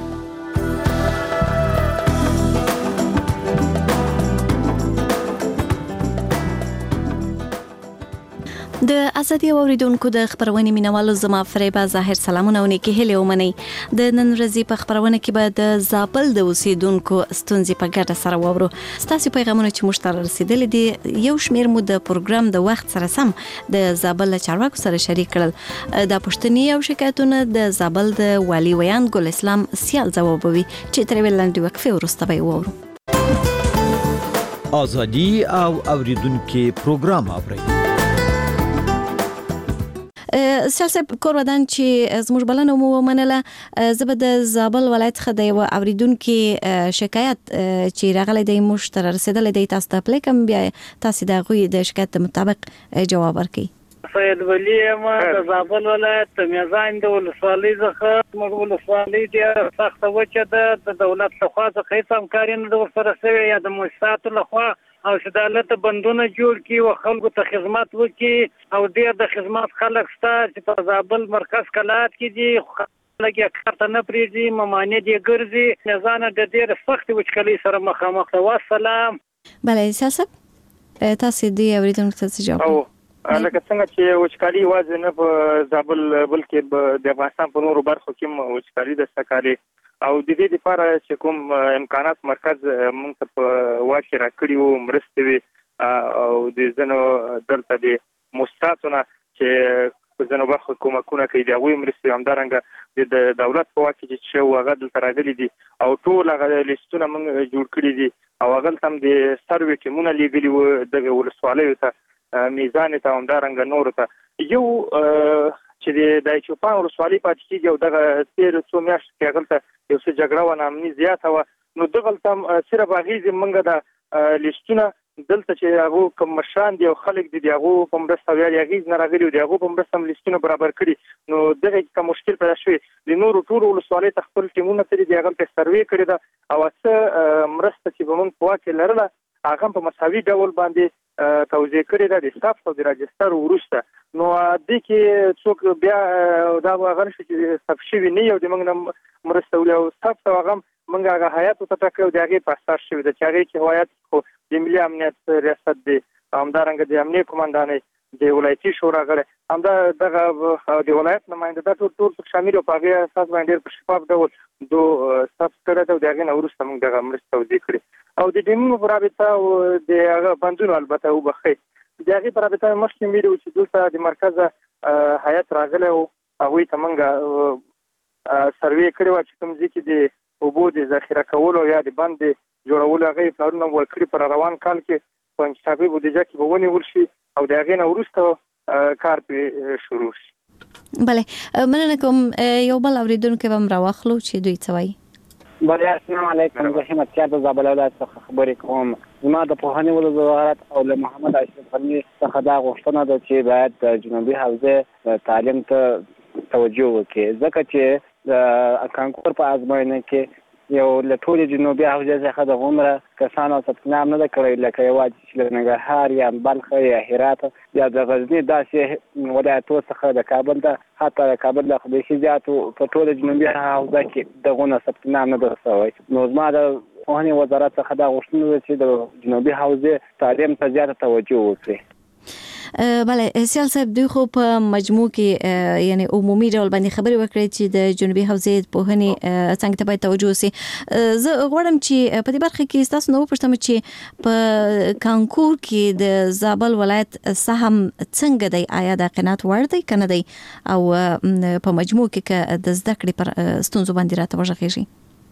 د ازادي اوریدونکو د خبرونې مینوالو زما فریبا ظاهر سلامونه او نیکی هلي ومني. د نن ورځې په خبرونه کې به د زابل د اوسیدونکو ستونزې په ګډه سره وورو. ستاسو پیغامونه چې موږ ته رسیدلي دي یو شمیر مو د پروګرام د وخت سره سم د زابل چارواکو سره شریک کړل. د پښتني او شکایتونه د زابل د والي ویان ګل اسلام سیال ځوابوي چې تر ویلندې وقفه ورسته به وورو. ازادي او اوریدونکو پروګرام اوري. سیاسي کورودان چې زموږ بلنه مو ومنله، زه به د زابل ولایت څخه د یو اوریدونکو شکایت چې راغلی دی موږ ته رسیدلی دی تاسو ته پلی کوم، بیا تاسو د هغوی د شکایت مطابق جواب ورکړئ. سید ولی یم د زابل ولایت میزان د ولسوالۍ څخه. موږ ولسوالۍ ډېره سخته وچه ده، د دولت لخوا څخه هېڅ همکاري نه ده ورسره شوې یا د مؤسساتو لخوا او چې د دولت بندونه جوړ کړي او خلکو ته خدمات وکړي او ډېر د خدمات خلک شته چې په زابل مرکز کلات کې دي خلک یې کار ته نه پرېږدي، ممانع دې ګرځي. میزانه د ډېرې سختې وچکالۍ سره مخامخ ده. والسلام. بله سیاست تاسو دې اورېدونکو ته څه جواب او لکه څنګه چې وچکالي یوازې نه په زابل بلکې د افغانستان په نورو برخو کې هم وچکالي ده سکالي او د دې لپاره چې کوم امکانات مرکز موږ ته په واک کې راکړي وو مرستې وي او د ځینو دلته د مؤسساتونه چې په ځینو برخو کومکونه کوي د هغوی مرستې همدارنګه د دولت په واک کې چې هغه دلته راغلي دي او ټول هغه لیستونه موږ جوړ کړي دي او هغه هم د سروې ټیمونه لیږلي وو دغه ولسوالیو ته میزان ته همدارنګه نورو ته یو چې د چوپان ولسوالۍ پاتې کېږي او دغه تېرو څو میاشتو کې هغلته یو څه جګړه وه ناامني زیاته وه نو دغلته هم صرف اغېزې موږ د لیستونه دلته چې هغو کوم مشران دي او خلک دي د هغو په مرسته او یا د اغېز نه راغلي او د هغو په مرسته هم لیستونه برابر کړي نو دغه که مشکل پیدا شوی د نورو ټولو ولسوالیو ته خپل ټیمونه ترې د هغلته سروې کړې ده او څه مرسته چې به موږ په واک کې لرله هغه په مساوي ډول باندې توزیع کړې ده د ثبت او د راجستر وروسته نو دې کې څوک بیا دا هغه نشي چې ثبت شوي نه یو د موږ نه مرسته ولي او ثبت هغه موږ هغه هیات ته ټاکلو د هغې په اساس شوي ده چې هغې کې هیات خو د ملي امنیت ریاست دی همدارنګه د امنیې قمندانۍ د ولایتي شورا غړی همدا دغه د ولایت نماینده دا ټول ټول شامل او په هغې اساس باندې ډېر په شفاف ډول دو ثبت کړی ده او د هغې نه وروسته موږ دغه مرستې توزیع کړې او د ډیمونو په رابطه او د هغه بندونو البته وبښئ د هغې په رابطه مخکې ویلي وو چې دلته د مرکزه هیات راغلی و هغوی ته موږ سروې کړې وه چې کوم ځای کې د اوبو د ذخیره کولو یا د بند د جوړولو هغه یې پلانونه ورکړي په روان کال کې په انکشافي بودیجه کې به ونیول شي او د هغې نه وروسته کار پرې شروع شي. بله مننه کوم. یو بل اورېدونکی به هم راواخلو چې دوی څه وایي. بله السلام علیکم. زه همت سیاد د زابل ولایت څخه خبرې کوم. زما د پوهنې وزارت او له محمد اشرف غني څخه دا غوښتنه ده چې باید د جنوبي حوزې تعلیم ته توجه وکړي، ځکه چې د کانکور په ازموینه کې یو له ټولې جنوبي حوزې څخه د غومره کسانو ثبت نام نه ده کړی، لکه یوازې چې له ننګرهار یا بلخ یا هرات یا د غزني داسې ولایتو څخه د کابل ته حتی د کابل له بیخي زیاتو په ټوله جنوبي حوزه کې دغونه ثبت نام نه ده شوی. نو زما د پوهنې وزارت څخه دا غوښتنه ده چې د جنوبي حوزې تعلیم ته زیاته توجه وکړي. بله سیال صاحب دوی خو په مجموع کې یعنی عمومي ډول باندې خبرې وکړې چې د جنوبي حوزې پوهنې څنګه ته باید توجه وشي. زه غواړم چې په دې برخه کې تاسو نو پوښتم چې په کانکور کې د زابل ولایت سهم څنګه دی، آیا د قناعت وړ دی کنه دی، او په مجموع کې د زده کړې پر ستونزو باندې راته وژغېږي؟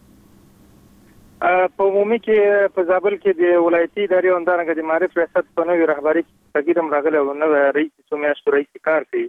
په عمومي کې په زابل کې د ولایتي ادارې او همدارنګه د معارف ریاست په نوې رهبري کې تغییر هم راغلی او نوی رئیس څو میاشتو رئیس کار کوي.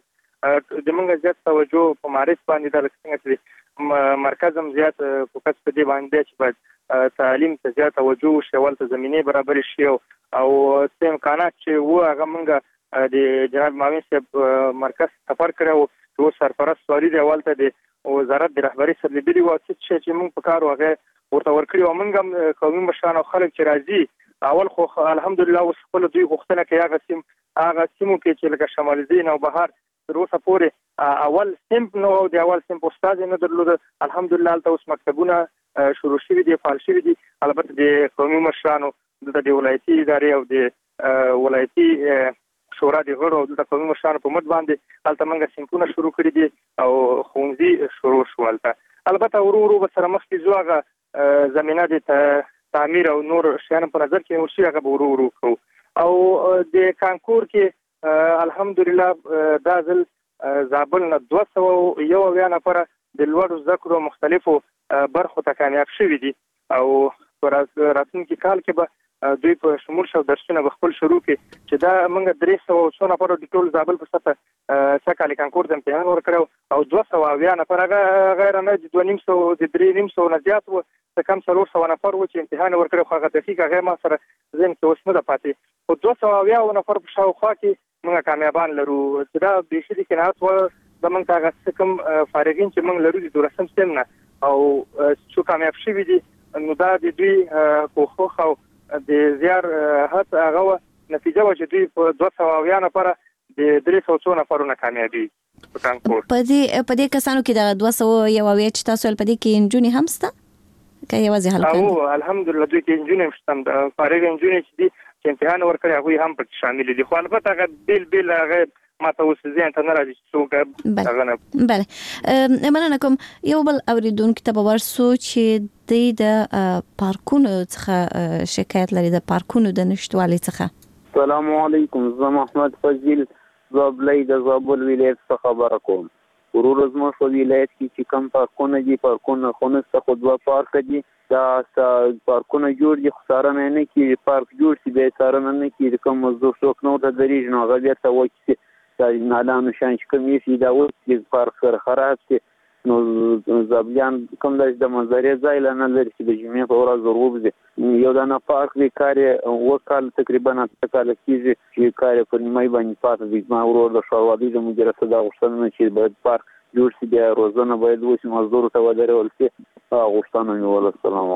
د موږ زیات توجه په معارف باندې ده، لکه څنګه چې مرکز هم زیات فوکس په دې باندې دی چې باید تعلیم ته زیات توجه وشي، ولته زمینې برابرې شي او څه امکانات چې و هغه موږ د جناب معاون صاحب مرکز سفر کړی و چې اوس سرپرست والي دی، ولته د وزارت د رهبري سره لیدلي وو چې موږ په کار هغه ورته ورکړي او موږ هم قومي مشران او خلک چې راځي اول خو الحمدلله اوس خپل دوی غوښتنه کوي هغه سیم هغه سیمو کې چې لکه شمال ځین او بهار تر اوسه پورې اول سیمپ نو د اول سیمپ استاد نه درلود. الحمدلله هلته اوس مکتبونه شروع شوي دي، فعال شوي دي. البته د قومي مشرانو د ولایتي ادارې او د ولایتي شورا د غړو او د قومي مشرانو په مټ باندې هلته موږ سیمپونه شروع کړي دي او ښوونځي شروع شو هلته. البته ورو ورو به سره مخکې ځو، هغه زمینه د تعمیر او نور شیان په نظر کې ورشي، هغه به ورو ورو کوو. او د کانکور کې الحمدلله دا ځل زابل نه دوه سوه یو اویا نفره د لوړو زده کړو مختلفو برخو ته کامیاب شوي دي او په راتلونکي کال کې به دوی په شمول شو درسونه به خپل شروع کړي چې دا موږ درې سوه څو نفرو د ټول زابل په سطحه څه کالي کانکور د امتحان ورکړو او دوه سوه اویا نفر هغه غیر نه د دوه نیم سوه د درې نیم سوه نه زیات وو، څه کم څلور سوه نفر وو چې امتحان ورکړو، خو هغه دقیق هغه ما سره ذهن کې اوس نه ده پاتې. خو دوه سوه اویا نفر په شاوخوا کې موږ کامیابان لرو چې دا بیخي د قناعت وړ زموږ ته هغه څه کوم فارغین چې موږ لرو د دولسم سیم نه او څو کامیاب شوي دي، نو دا د دوی کوښښ او د زیار هڅه هغه نتیجه وه چې دوی په دوه سوه اویا نفره د درې سوه څو نفرونه کامیابي په کانکور. په دې په دې کسانو کې د دوه سوه یو اویا چې تاسو په دې کې نجونې هم شته که یوازې هلکان دي؟ او الحمدلله دوی کې نجونې هم شته، د فارغ نجونې چې دي چې امتحان ورکړي هغوی هم پکې شامل دي، خو البته هغه بېل بېل هغه ماته اوس ذهن ته نه راځي چې څوک هغه نه. بله مننه کوم. یو بل اورېدونکي ته به ورسو چې دوی د پارکونو څخه شکایت لري، د پارکونو د نشتوالي څخه. السلام علیکم، زه محمد فضیل زابلی د زابل ولایت څخه خبره کوم. ورور زموږ په ولایت کې چې کوم پارکونه دي، پارکونه خو نشته، خو دوه پارک دي. دا پارکونه جوړ دي خو څارنه نه کېږي، پارک جوړ شي بیا یې څارنه نه کېږي، کوم مزدور څوک نه ورته درېږي نو هغه بېرته وایي دا نالانو شان چې کوم ایښي دا اوس چې پارک سره خراب شي نو زابلیان کوم داسې د منظرې ځای لا نه لري چې د جمعې په ورځ ورغوځي. یو دانه پارک دی، کار یې اووه کاله تقریبا اته کاله کېږي چې کار یې په نیمایي باندې پاته دی. زما ورور د ښاروالۍ د مدیریت دا غوښتنه چې باید پارک جوړ شي، بیا روزنه باید وشي، مزدورو ته ودرول شي. هغه غوښتنه مې وله. السلام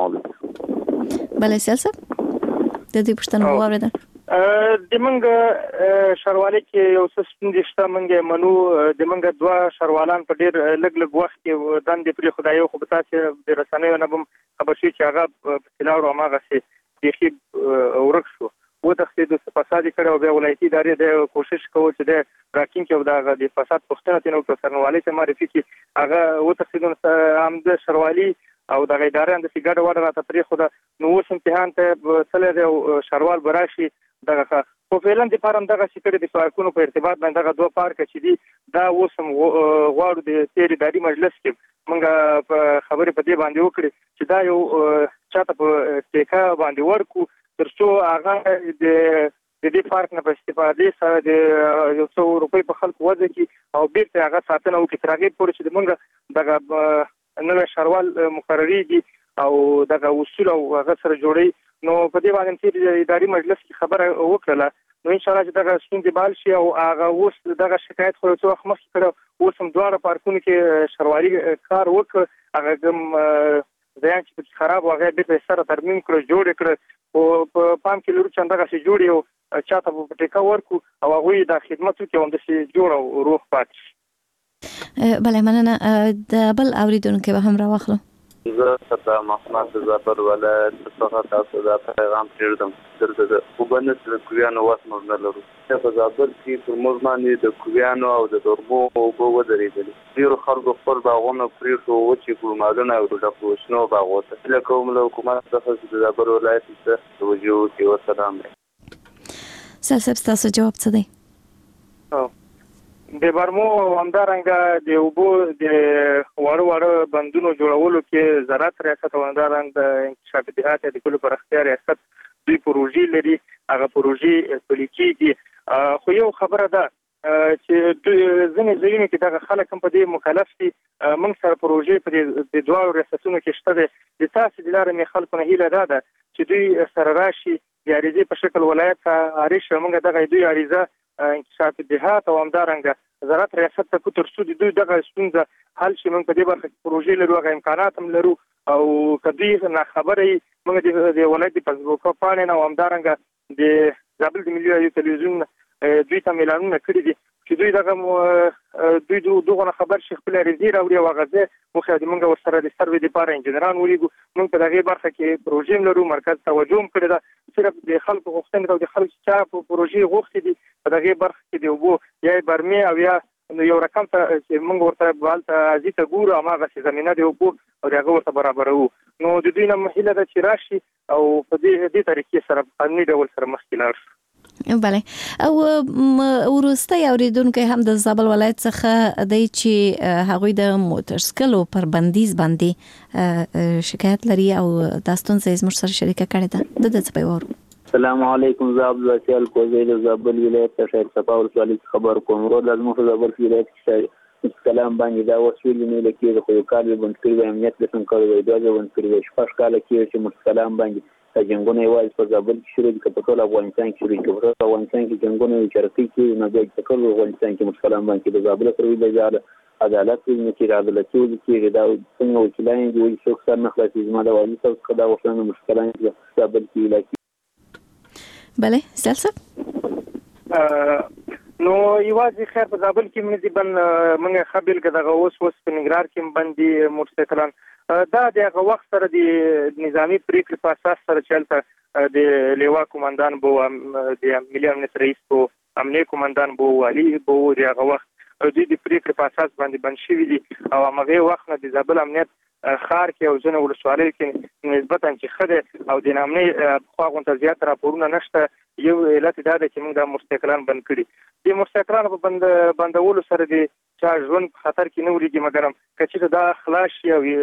علیکم. بله سیال صاحب د دې پوښتنه مو واورېده؟ د موږ ښاروالۍ کې یو څه ستونزې شته، موږ یې منو. د موږ دوه ښاروالان په ډېر لږ لږ وخت کې دندې پرېښوده، یو خو به تاسې د رسنیو نه به هم خبر شوي چې هغه په طلاړو هماغسې بیخي ورک شو، وتښتېد، فساد یې کړی او بیا ولایتي ادارې د کوشش کوو چې د راکینګ او د هغه د فساد پوښتنه ترې وکړو، څارنوالۍ ته معرفي کړي، هغه وتښتېد. همد ښاروالي او دغه ادارې همداسې ګډه وډه راته پرېښوده. نو اوس امتحان ته تللی دی او ښاروال به راشي دغه خو فعلا د پاره همدغسې کړي د پارکونو په ارتباط باندې دغه دوه پارکه چې دي دا اوس هم غواړو د تېر اداري مجلس کې موږ په خبرې په دې باندې وکړې چې دا یو چاته په ټیکه باندې ورکړو تر څو هغه د د دې پارک نه په استفادې سره د یو څو روپۍ په خلکو وضع کړي او بېرته هغه ساتنه وکړي تر هغې پورې چې د موږ دغه نوی ښاروال مقرریږي او دغه اصول او هغه سره جوړي نو په دې باندې چې اداري مجلس کې خبره وکړه نو ان شاء الله چې دغه ستونزې بال شي او هغه اوس دغه شکایت خو څو وخت مخکې کړو اوس هم دواړه پارکونو کې شروالي کار وکړ هغه کوم ځان چې خراب واغې به سره ترمیم کړو جوړ کړ او په پام کې لرو چې دغه شی جوړ یو چاته په ټیکا ورکو او هغه د خدمت کې هم د شي جوړ او روح پات بله مننه د بل اوریدونکو به هم راوخلو زه ستاسو محمد زابر ولایت څخه تاسو ته پیغام پرېږدم درته وبنه چې کویانو واس موږ نه لرو په زابر کې په موږ باندې د کویانو او د دربو او بو درېدل ډیرو خلکو خپل باغونه پرېښو او چې ګورمالونه او د پوښتنو باغونه له کوم له حکومت څخه د زابر ولایت ته توجه کوي وسلام سلسب تاسو جواب څه دی د برمو همدارنګه د اوبو د وړو وړو بندونو جوړولو کې زراعت ریاست او همدارنګه د انکشاف دیهات د کلو پرختیا ریاست دوی پروژې لري هغه پروژې پلي کېږي خو یو خبره ده چې ځینې ځایونو کې دغه خلک هم په دې مکلف دي موږ سره پروژې په د دواړو ریاستونو کې شته دي د تاسو د لارې مې خلکو نه هیله ده چې دوی سره راشي د عریضې په شکل ولایت ته عریض موږ دغه دوی عریضه انکشاف دیهات او همدارنګه زراعت ریاست ته کو تر څو د دوی دغه ستونزه حل شي موږ په دې برخه کې پروژې لرو هغه امکانات هم لرو او کدی نه خبرې موږ د ولایت په فیسبوک باندې او همدارنګه د زابل د ملي رادیو تلویزیون دوی ته اعلانونه کړی دي چې دوی دغه دوی دغه خبر شي خپل ریزي راوړي او غزه مو خو د موږ ورسره د سروې لپاره انجنیران ولېګو موږ په دغه برخه کې پروژې لرو مرکز توجه هم کړی دا صرف د خلکو غوښتنې او د خلکو چې په پروژې غوښتي دي په دغه برخه کې دی وبو یا برمه او یا یو رقم ته چې موږ ورته بالته ازیته ګورو هغه زمينه دی وبو او هغه ورته برابرو نو د دوی نه مهله د چراشي او په دې دې طریقې سره قانوني ډول سره مخکې لاړ بله او ورسته اوریدونکو هم د زابل ولایت څخه د چې هغوی د موټر سکلو پر بندیز باندې شکایت لري او داستون زې زموږ سره شریکه کړې ده د دې په وره السلام علیکم زاب زاتل کوزې د زابل ولایت ته شپاول سوالي خبر کوم ورو لازم خو زابل ولایت کې کلام باندې دا وسویل نه لکه خو کال بند کړی امنیت لسم کړی دا ځوان کړی شپږ کال کې چې مستلام باندې جنگونه یوازې په زابل کې شروع دي په ټول افغانستان کې شروع دي په افغانستان کې جنگونه چرته کې نه دی په ټول افغانستان کې مستلام باندې د زابل سره ویل عدالت نه کې عدالت کې دا څنګه وکیلان دي چې څوک سره خلاصي زما د والي څخه خدا وښنه مشکلان کې زابل کې لکه بله سلسب نو یوازې خیر په زابل کې مې ځبن موږ خبر کړه اوس اوس په نګران کې باندې موټرسایکلان دا دغه وخت سره د نظامی پریکړې په اساس سره چلته د لیوا کمانډان بو د ملي امنیت رئیس بو امنیت کمانډان بو والی بو دغه وخت د دې پریکړې په اساس باندې بن شوی دي او هغه وخت نه د زابل امنیت خار کې او ځنه ولسوالۍ کې نسبتاً چې خده او د نامني خو غونډه زیات راپورونه نشته یو علت دا ده چې موږ د مستقلان بند کړي د مستقلان په بند بندولو سره د چا ژوند خطر کې نه وريږي مګرم کچې دا خلاص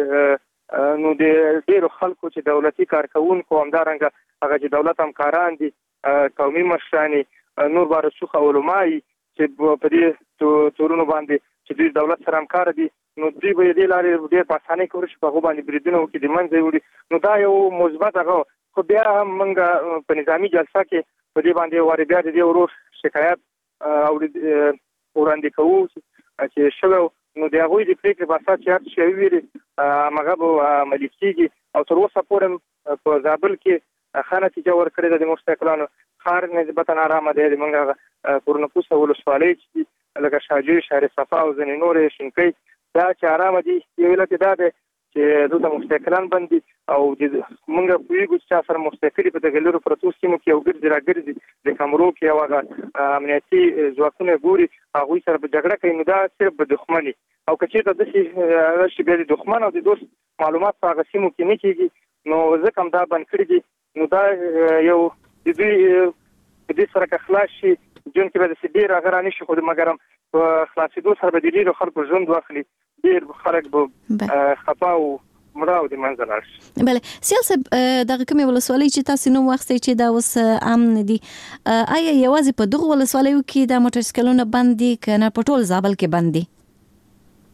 یو نو د ډیرو خلکو چې دولتي کارکونکو همدارنګه هغه چې دولت همکاران دي قومي مشران نور بارسوخ علماء چې په دې تورونو باندې چې د دولت سره همکار دي نو دوی به دې لارې ډېر په اسانۍ کور شي په باندې بریدونه وکړي د منځ وړي نو دا یو مثبت هغه خو بیا هم موږ په نظامی جلسه کې په دې باندې واري بیا د ورور شکایت او وړاندې کوو چې شوه نو د هغوی د پریکړې په اساس چې هر څه ویلي هغه به عملي کېږي او تر اوسه پورې په زابل کې ښه نتیجه ورکړې ده د مستقلانو ښار نسبتا ارامه دی موږ پورنپوس ولسوالۍ چې لکه شاجوی شهر صفا او ځینې نورې شینکۍ دا چې ارامه دي یو علت دا دی چې دلته مستقلان بندي او موږ پوهېږو چې چا سره مستقلي په دغه لرو پرتو سیمو کې یو ګرځي راګرځي د کمرو کې یو هغه امنیتي ځواکونه ګوري هغوی سره په جګړه کوي نو دا صرف په دښمني او که چېرته داسې شي بیا د دښمن او د دوست معلومات په هغه سیمو کې نه کېږي نو ځکه هم دا بند کړي دي نو دا یو د دوی په دې سره که خلاص شي جون کې به داسې ډېر هغه رانشي خو مګرم په خلاصېدو سره به د ډېرو خلکو ژوند واخلي ډېر خلک به خفه او مړه او د منځه لاړ شي بله سیال صاحب دغه کومې ولسوالۍ چې تاسې نوم واخیستی چې دا اوس امن دي آیا یوازې په دغو ولسوالیو کې دا موټرسایکلونه بند دي که نه په ټول زابل کې بند دي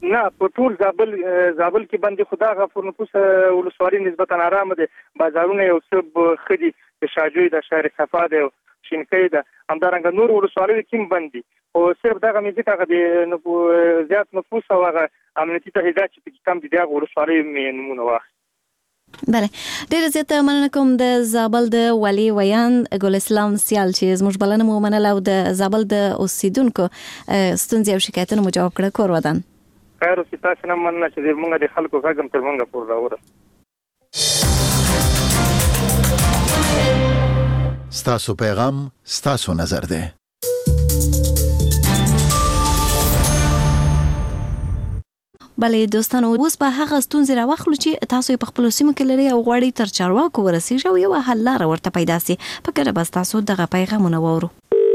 نه په ټول زابل زابل کې باندې خدای غفور نفوس ولسوالۍ نسبتا آرام دي بازارونه یو څه خدي شاجوی د شهر صفا ده شینکۍ ده همدارنګه نور ولسوالۍ کې باندې او صرف دغه مزي هغه د زیات نفوس او هغه امنیتي تهدیدات چې کم دي دغه ولسوالۍ نمونه واخ بله ډیره زیاته مننه کوم د زابل د ولی ویان ګل اسلام سیال چې زموږ بلنه مو منله او د زابل د اوسیدونکو ستونزې او شکایتونه مو جواب کړه کور ودان خیر اوسې تاسو نه مننه چې موږ د خلکو غږم تر موږ پور راوړو ستاسو پیغام ستاسو نظر دی بله دوستانو اوس به هغه ستونزې راوخلو چې تاسو په خپل سیمه کې لري او غواړئ تر چارواکو ورسیږئ او یو حل لاره ورته پیدا سي په ګډه به ستاسو دغه پیغامونه واورو.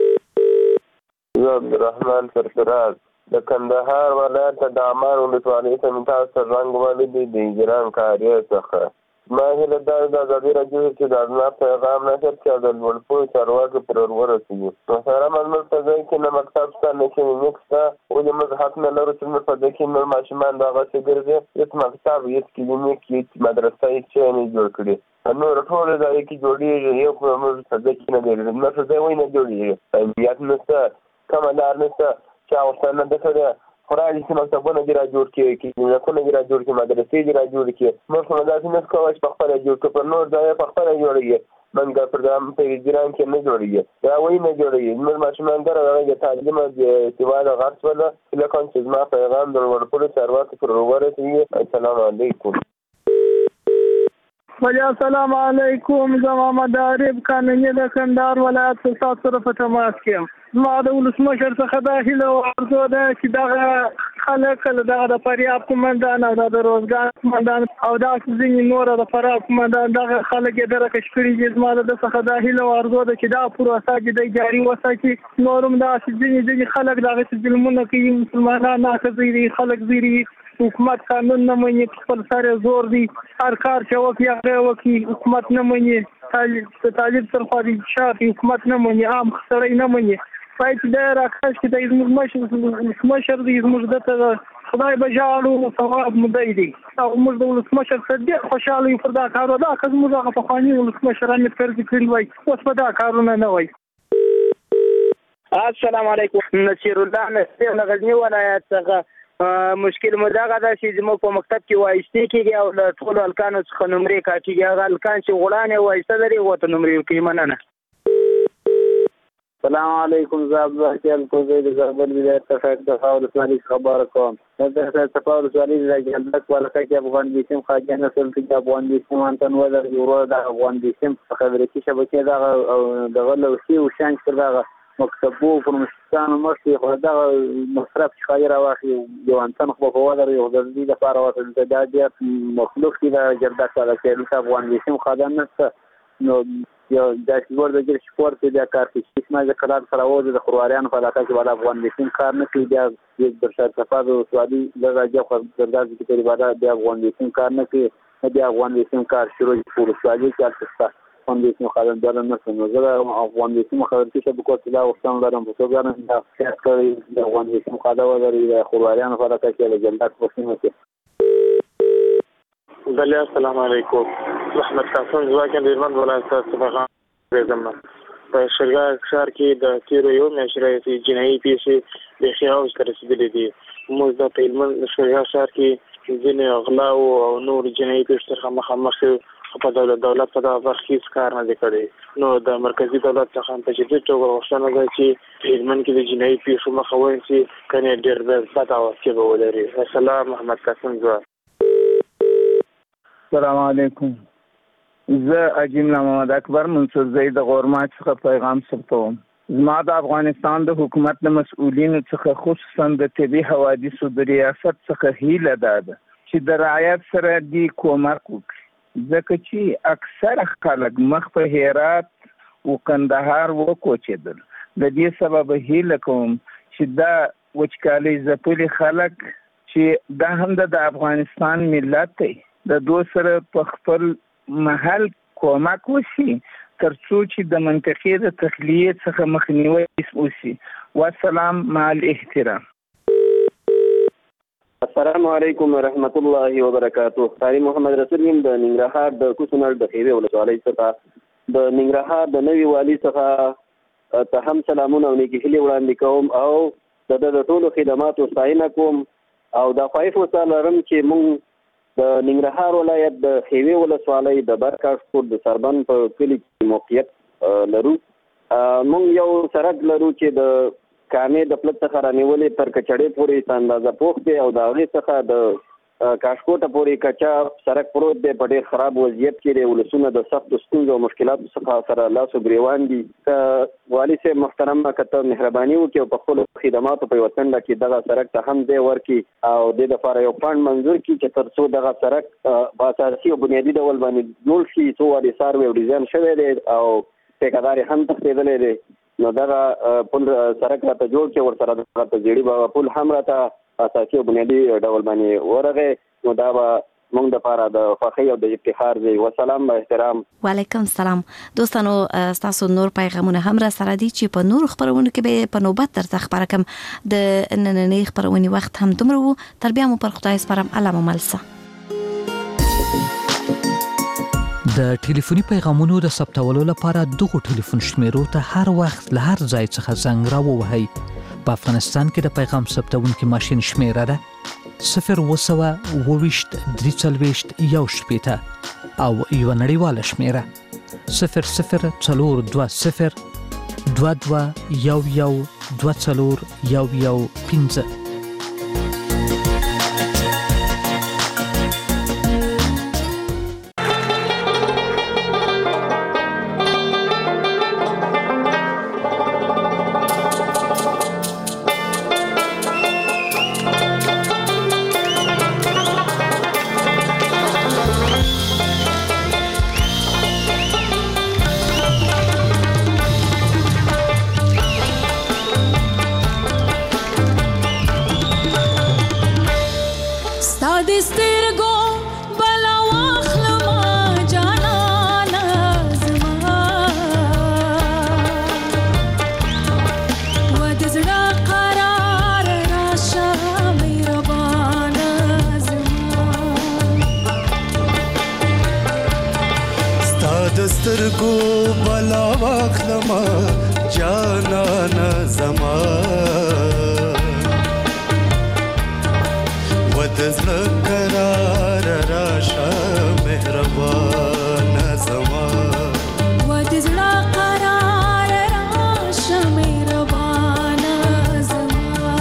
زه عبدالرحمن سرفراز د کندهار ولایت د عمان ولسوالۍ ته تاسو رنګ والدي د ایران کاریه څخه ما هله دا د ازادي راډیو چې د ازنا پیغام نشر چې د ولپو چارواکو پر ورسېږي نو سره مزمل په ځای کې نه مکتب شته نه کې نکسته او د مذهب نه لرو چې په دې کې نور ماشومان دغه څه ګرځي هیڅ مکتب هیڅ کلینیک هیڅ مدرسه هیڅ نه جوړ کړي نو ټول ځای کې جوړیږي یو په موږ په دې کې نه دی نو څه ځای ویني جوړیږي طبيعت نشته کمالار نشته چې اوسه نه ده خورالي چې مکتبونه دي را جوړ کړي کلینیکونه دي را جوړ کړي مدرسې دي را جوړ کړي موږ هم داسې نه کوو چې په خپله جوړ کړو پر نور ځای په خپله جوړېږي منګه پر په ایران کې نه جوړېږي دا وایي نه جوړېږي زموږ ماشومان دغه هغه د تعلیم او د سوا د غرض وله چې کوم چې زما پیغام د ورپورې چارواکو پر ورسېږي السلام علیکم ولی السلام علیکم زما مدارب قانوني د کندهار ولایت تاسو سره په تماس کې ما د ولسمشر څخه د هیله ورزو ده چې دغه خلک دغه د فریاب قومندان او د روزګار قومندان او د ځینې نور د فریاب قومندان دغه خلک یې درکه شکري چې ما د څخه د هیله ورزو ده چې دا پروسه د جاري وساتي نورم دا ځینې ځینې خلک دغه ظلمونه کوي مسلمانان نه خلک زیری حکومت قانون نه مني خپل سره زور دي هر کار چې وکي هغه وکي حکومت نه مني طالب سره خو دي شاف حکومت نه مني عام سره نه مني پای چې دا راکښ چې د زموږ مشر مشر دي زموږ د خدای بجالو ثواب مدای دي او موږ د ولسمشر سره ډېر خوشاله یو پر دا کار دا که موږ هغه په خواني ولسمشرانو فرض کړی وای اوس په دا کارونه نه وای. السلام علیکم نصیر الله نصیر غزنی ولایت څخه مشکل مداغه دا چې زموږ په مکتب کې وایسته کېږي او له ټولو الکانو څخه نمرې کاټیږي هغه الکان چې غړانې وایسته لري وته نمرې کوي مننه. السلام علیکم زه عبدالله الکوزی د زابل ولایت څخه د خاور اسلامي خبر کوم د تفاعل اسلامي د جلبک ولکه کې افغان دیسم خاجه نسل کې افغان دیسم انتن ولر یورو د افغان دیسم خبرې کې شبکې دا د غلو سی او شانش دغه مکتبو پرمستان مخې خو دا مصرف خیر واخی یو انسان خو په ولر یو د دې لپاره وته د دې مخلوق کې د جردک ولا کې د افغان دیسم خدای نه نو یو د څور د ګر سپورت د کار کې چې ما د قرار سره و د خرواريان په علاقه کې ولا افغان دیسم کار نه کوي بیا د شرط صفاد او سوادي د راځي خو د دې کې لري د افغان دیسم کار نه کوي د افغان دیسم کار شروع شو سوادي کې تاسو افغان دیسم خدای دار نه سم زه افغان دیسم خبر کې په کوټه لا وختم لرم په توګه نه دا چې د افغان دیسم خدای ولري د خرواريان په علاقه کې د جلدات وسیمه کې بله السلام علیکم محمد قاسم ځواکن د ایران ولایت څخه زما په شرګا ښار کې د تیرو یو میاشتې جنایي پیښې د خیاوس تر رسیدلې دي موږ د پیلمن شرګا ښار کې ځینې غلا او نور جنایي پیښې سره مخامخ په دولت دولت په دغه برخه کې کار نه دی کړی نو د مرکزی دولت څخه په جدي توګه غوښتنه ده چې پیلمن کې د جنایي پیښو مخه ونیسي کنه ډېر بد اوسه به ولري. السلام محمد قاسم ځواک. السلام علیکم زه اجیم محمد اکبر منصور زید غورمات څخه پیغام ثبتوم. زما د افغانستان د حکومت د مسؤلینو څخه خصوصا د طبي حوادثو د ریاست څخه هیله ده چې د رعایت سره دی کومک وکړي ځکه چې اکثر خلک مخ په هرات او کندهار وکوچېدل. د دې سبب هیله کوم چې دا وچکالي ځپلي خلک چې دا هم د افغانستان ملت دی د دو سره په خپل محل کومک وشي تر څو چې د منطقې د تخلیه څخه مخنیوي وشي. والسلام مع الاحترام. السلام علیکم ورحمت الله وبرکاتہ. قاری محمد رسول یم د ننګرهار د کوڅنړ د خیوه ولسوالۍ څخه د ننګرهار د نوي والي څخه ته هم سلامونه او نیکی هیلې وړاندې کوم او د د ټولو خدماتو ستاینه کوم او د خواهش وسه لرم چې موږ د ننګرهار ولایت د خیوه ولسوالۍ د برکاشپور د سربن په کلي کې موقعیت لرو. موږ یو سړک لرو چې د کامې د پلت څخه رانیولې تر کچړې پورې اندازه پوخ دی او د هغې څخه د کاشکوټه پورې کچا سړک پروت دی په ډېر خراب وضعیت کې دی. ولسونه د سختو ستونزو او مشکلاتو څخه سره لاس و ګریوان دي. که والي صاحب محترم که ته مهرباني وکړي او په خپلو خدماتو په یوه څنډه کې دغه سړک ته هم ځای ورکړي او دې دپاره یو فنډ منظور کړي چې تر څو دغه سړک په اساسي او بنیادي ډول باندې جوړ شي. څو وارې ساروي او ډیزاین شوی دی او ټیکهدار یې هم تښتېدلی دی. نو دغه پل سړک راته جوړ کړي ورسره راته زیړي بابا پل هم راته اساسي او بنیادي ډول باندې ورغی. نو دا به موږ دپاره د خوښۍ او د افتخار دی. وسلام با احترام. وعلیکم السلام. دوستانو ستاسو نور پیغامونه هم را سره دي چې په نور خبرونو کې به په نوبت درته خبره کوم. د نننۍ خبرونې وخت هم دومره وو. تر بیا مو پر خدای سپارم. الله مو مل شه. د ټلیفوني پیغامونو د ثبتولو لپاره دغه ټلیفون شمیرو ته هر وخت له هر ځای څخه زنګ راووهئ. په افغانستان کې د پیغام ثبتونکي ماشین شمیره ده صفر اووه سوه اووه ویشت درې څلوېښت یو شپېته او یوه نړیواله شمیره صفر صفر څلور دوه صفر دوه دوه یو یو دوه څلور یو یو پنځه. سترګو بلا واخلما جانانا زما ودزړه قرار راشه مهربان زما ودزړه قرار راشه مهربان زما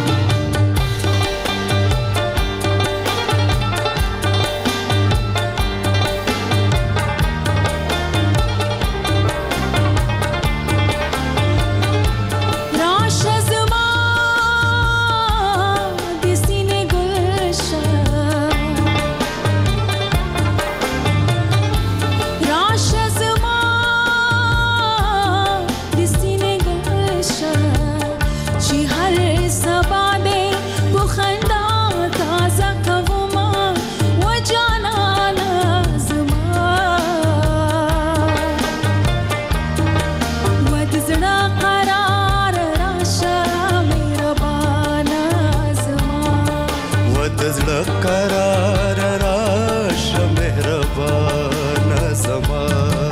قرار راشه مهربان زما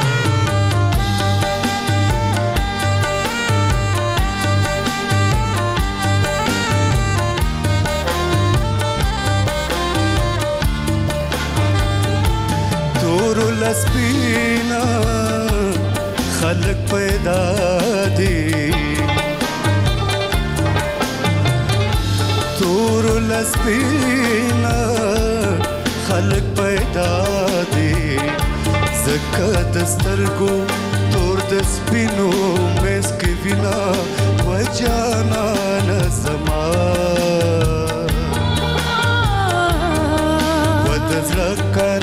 تور لسپینا خلق پیدا دی تور لسپینا خلق پیدا دی زکه د سترګو تور د سپینو مس کې وینا و جانان زما و د زړه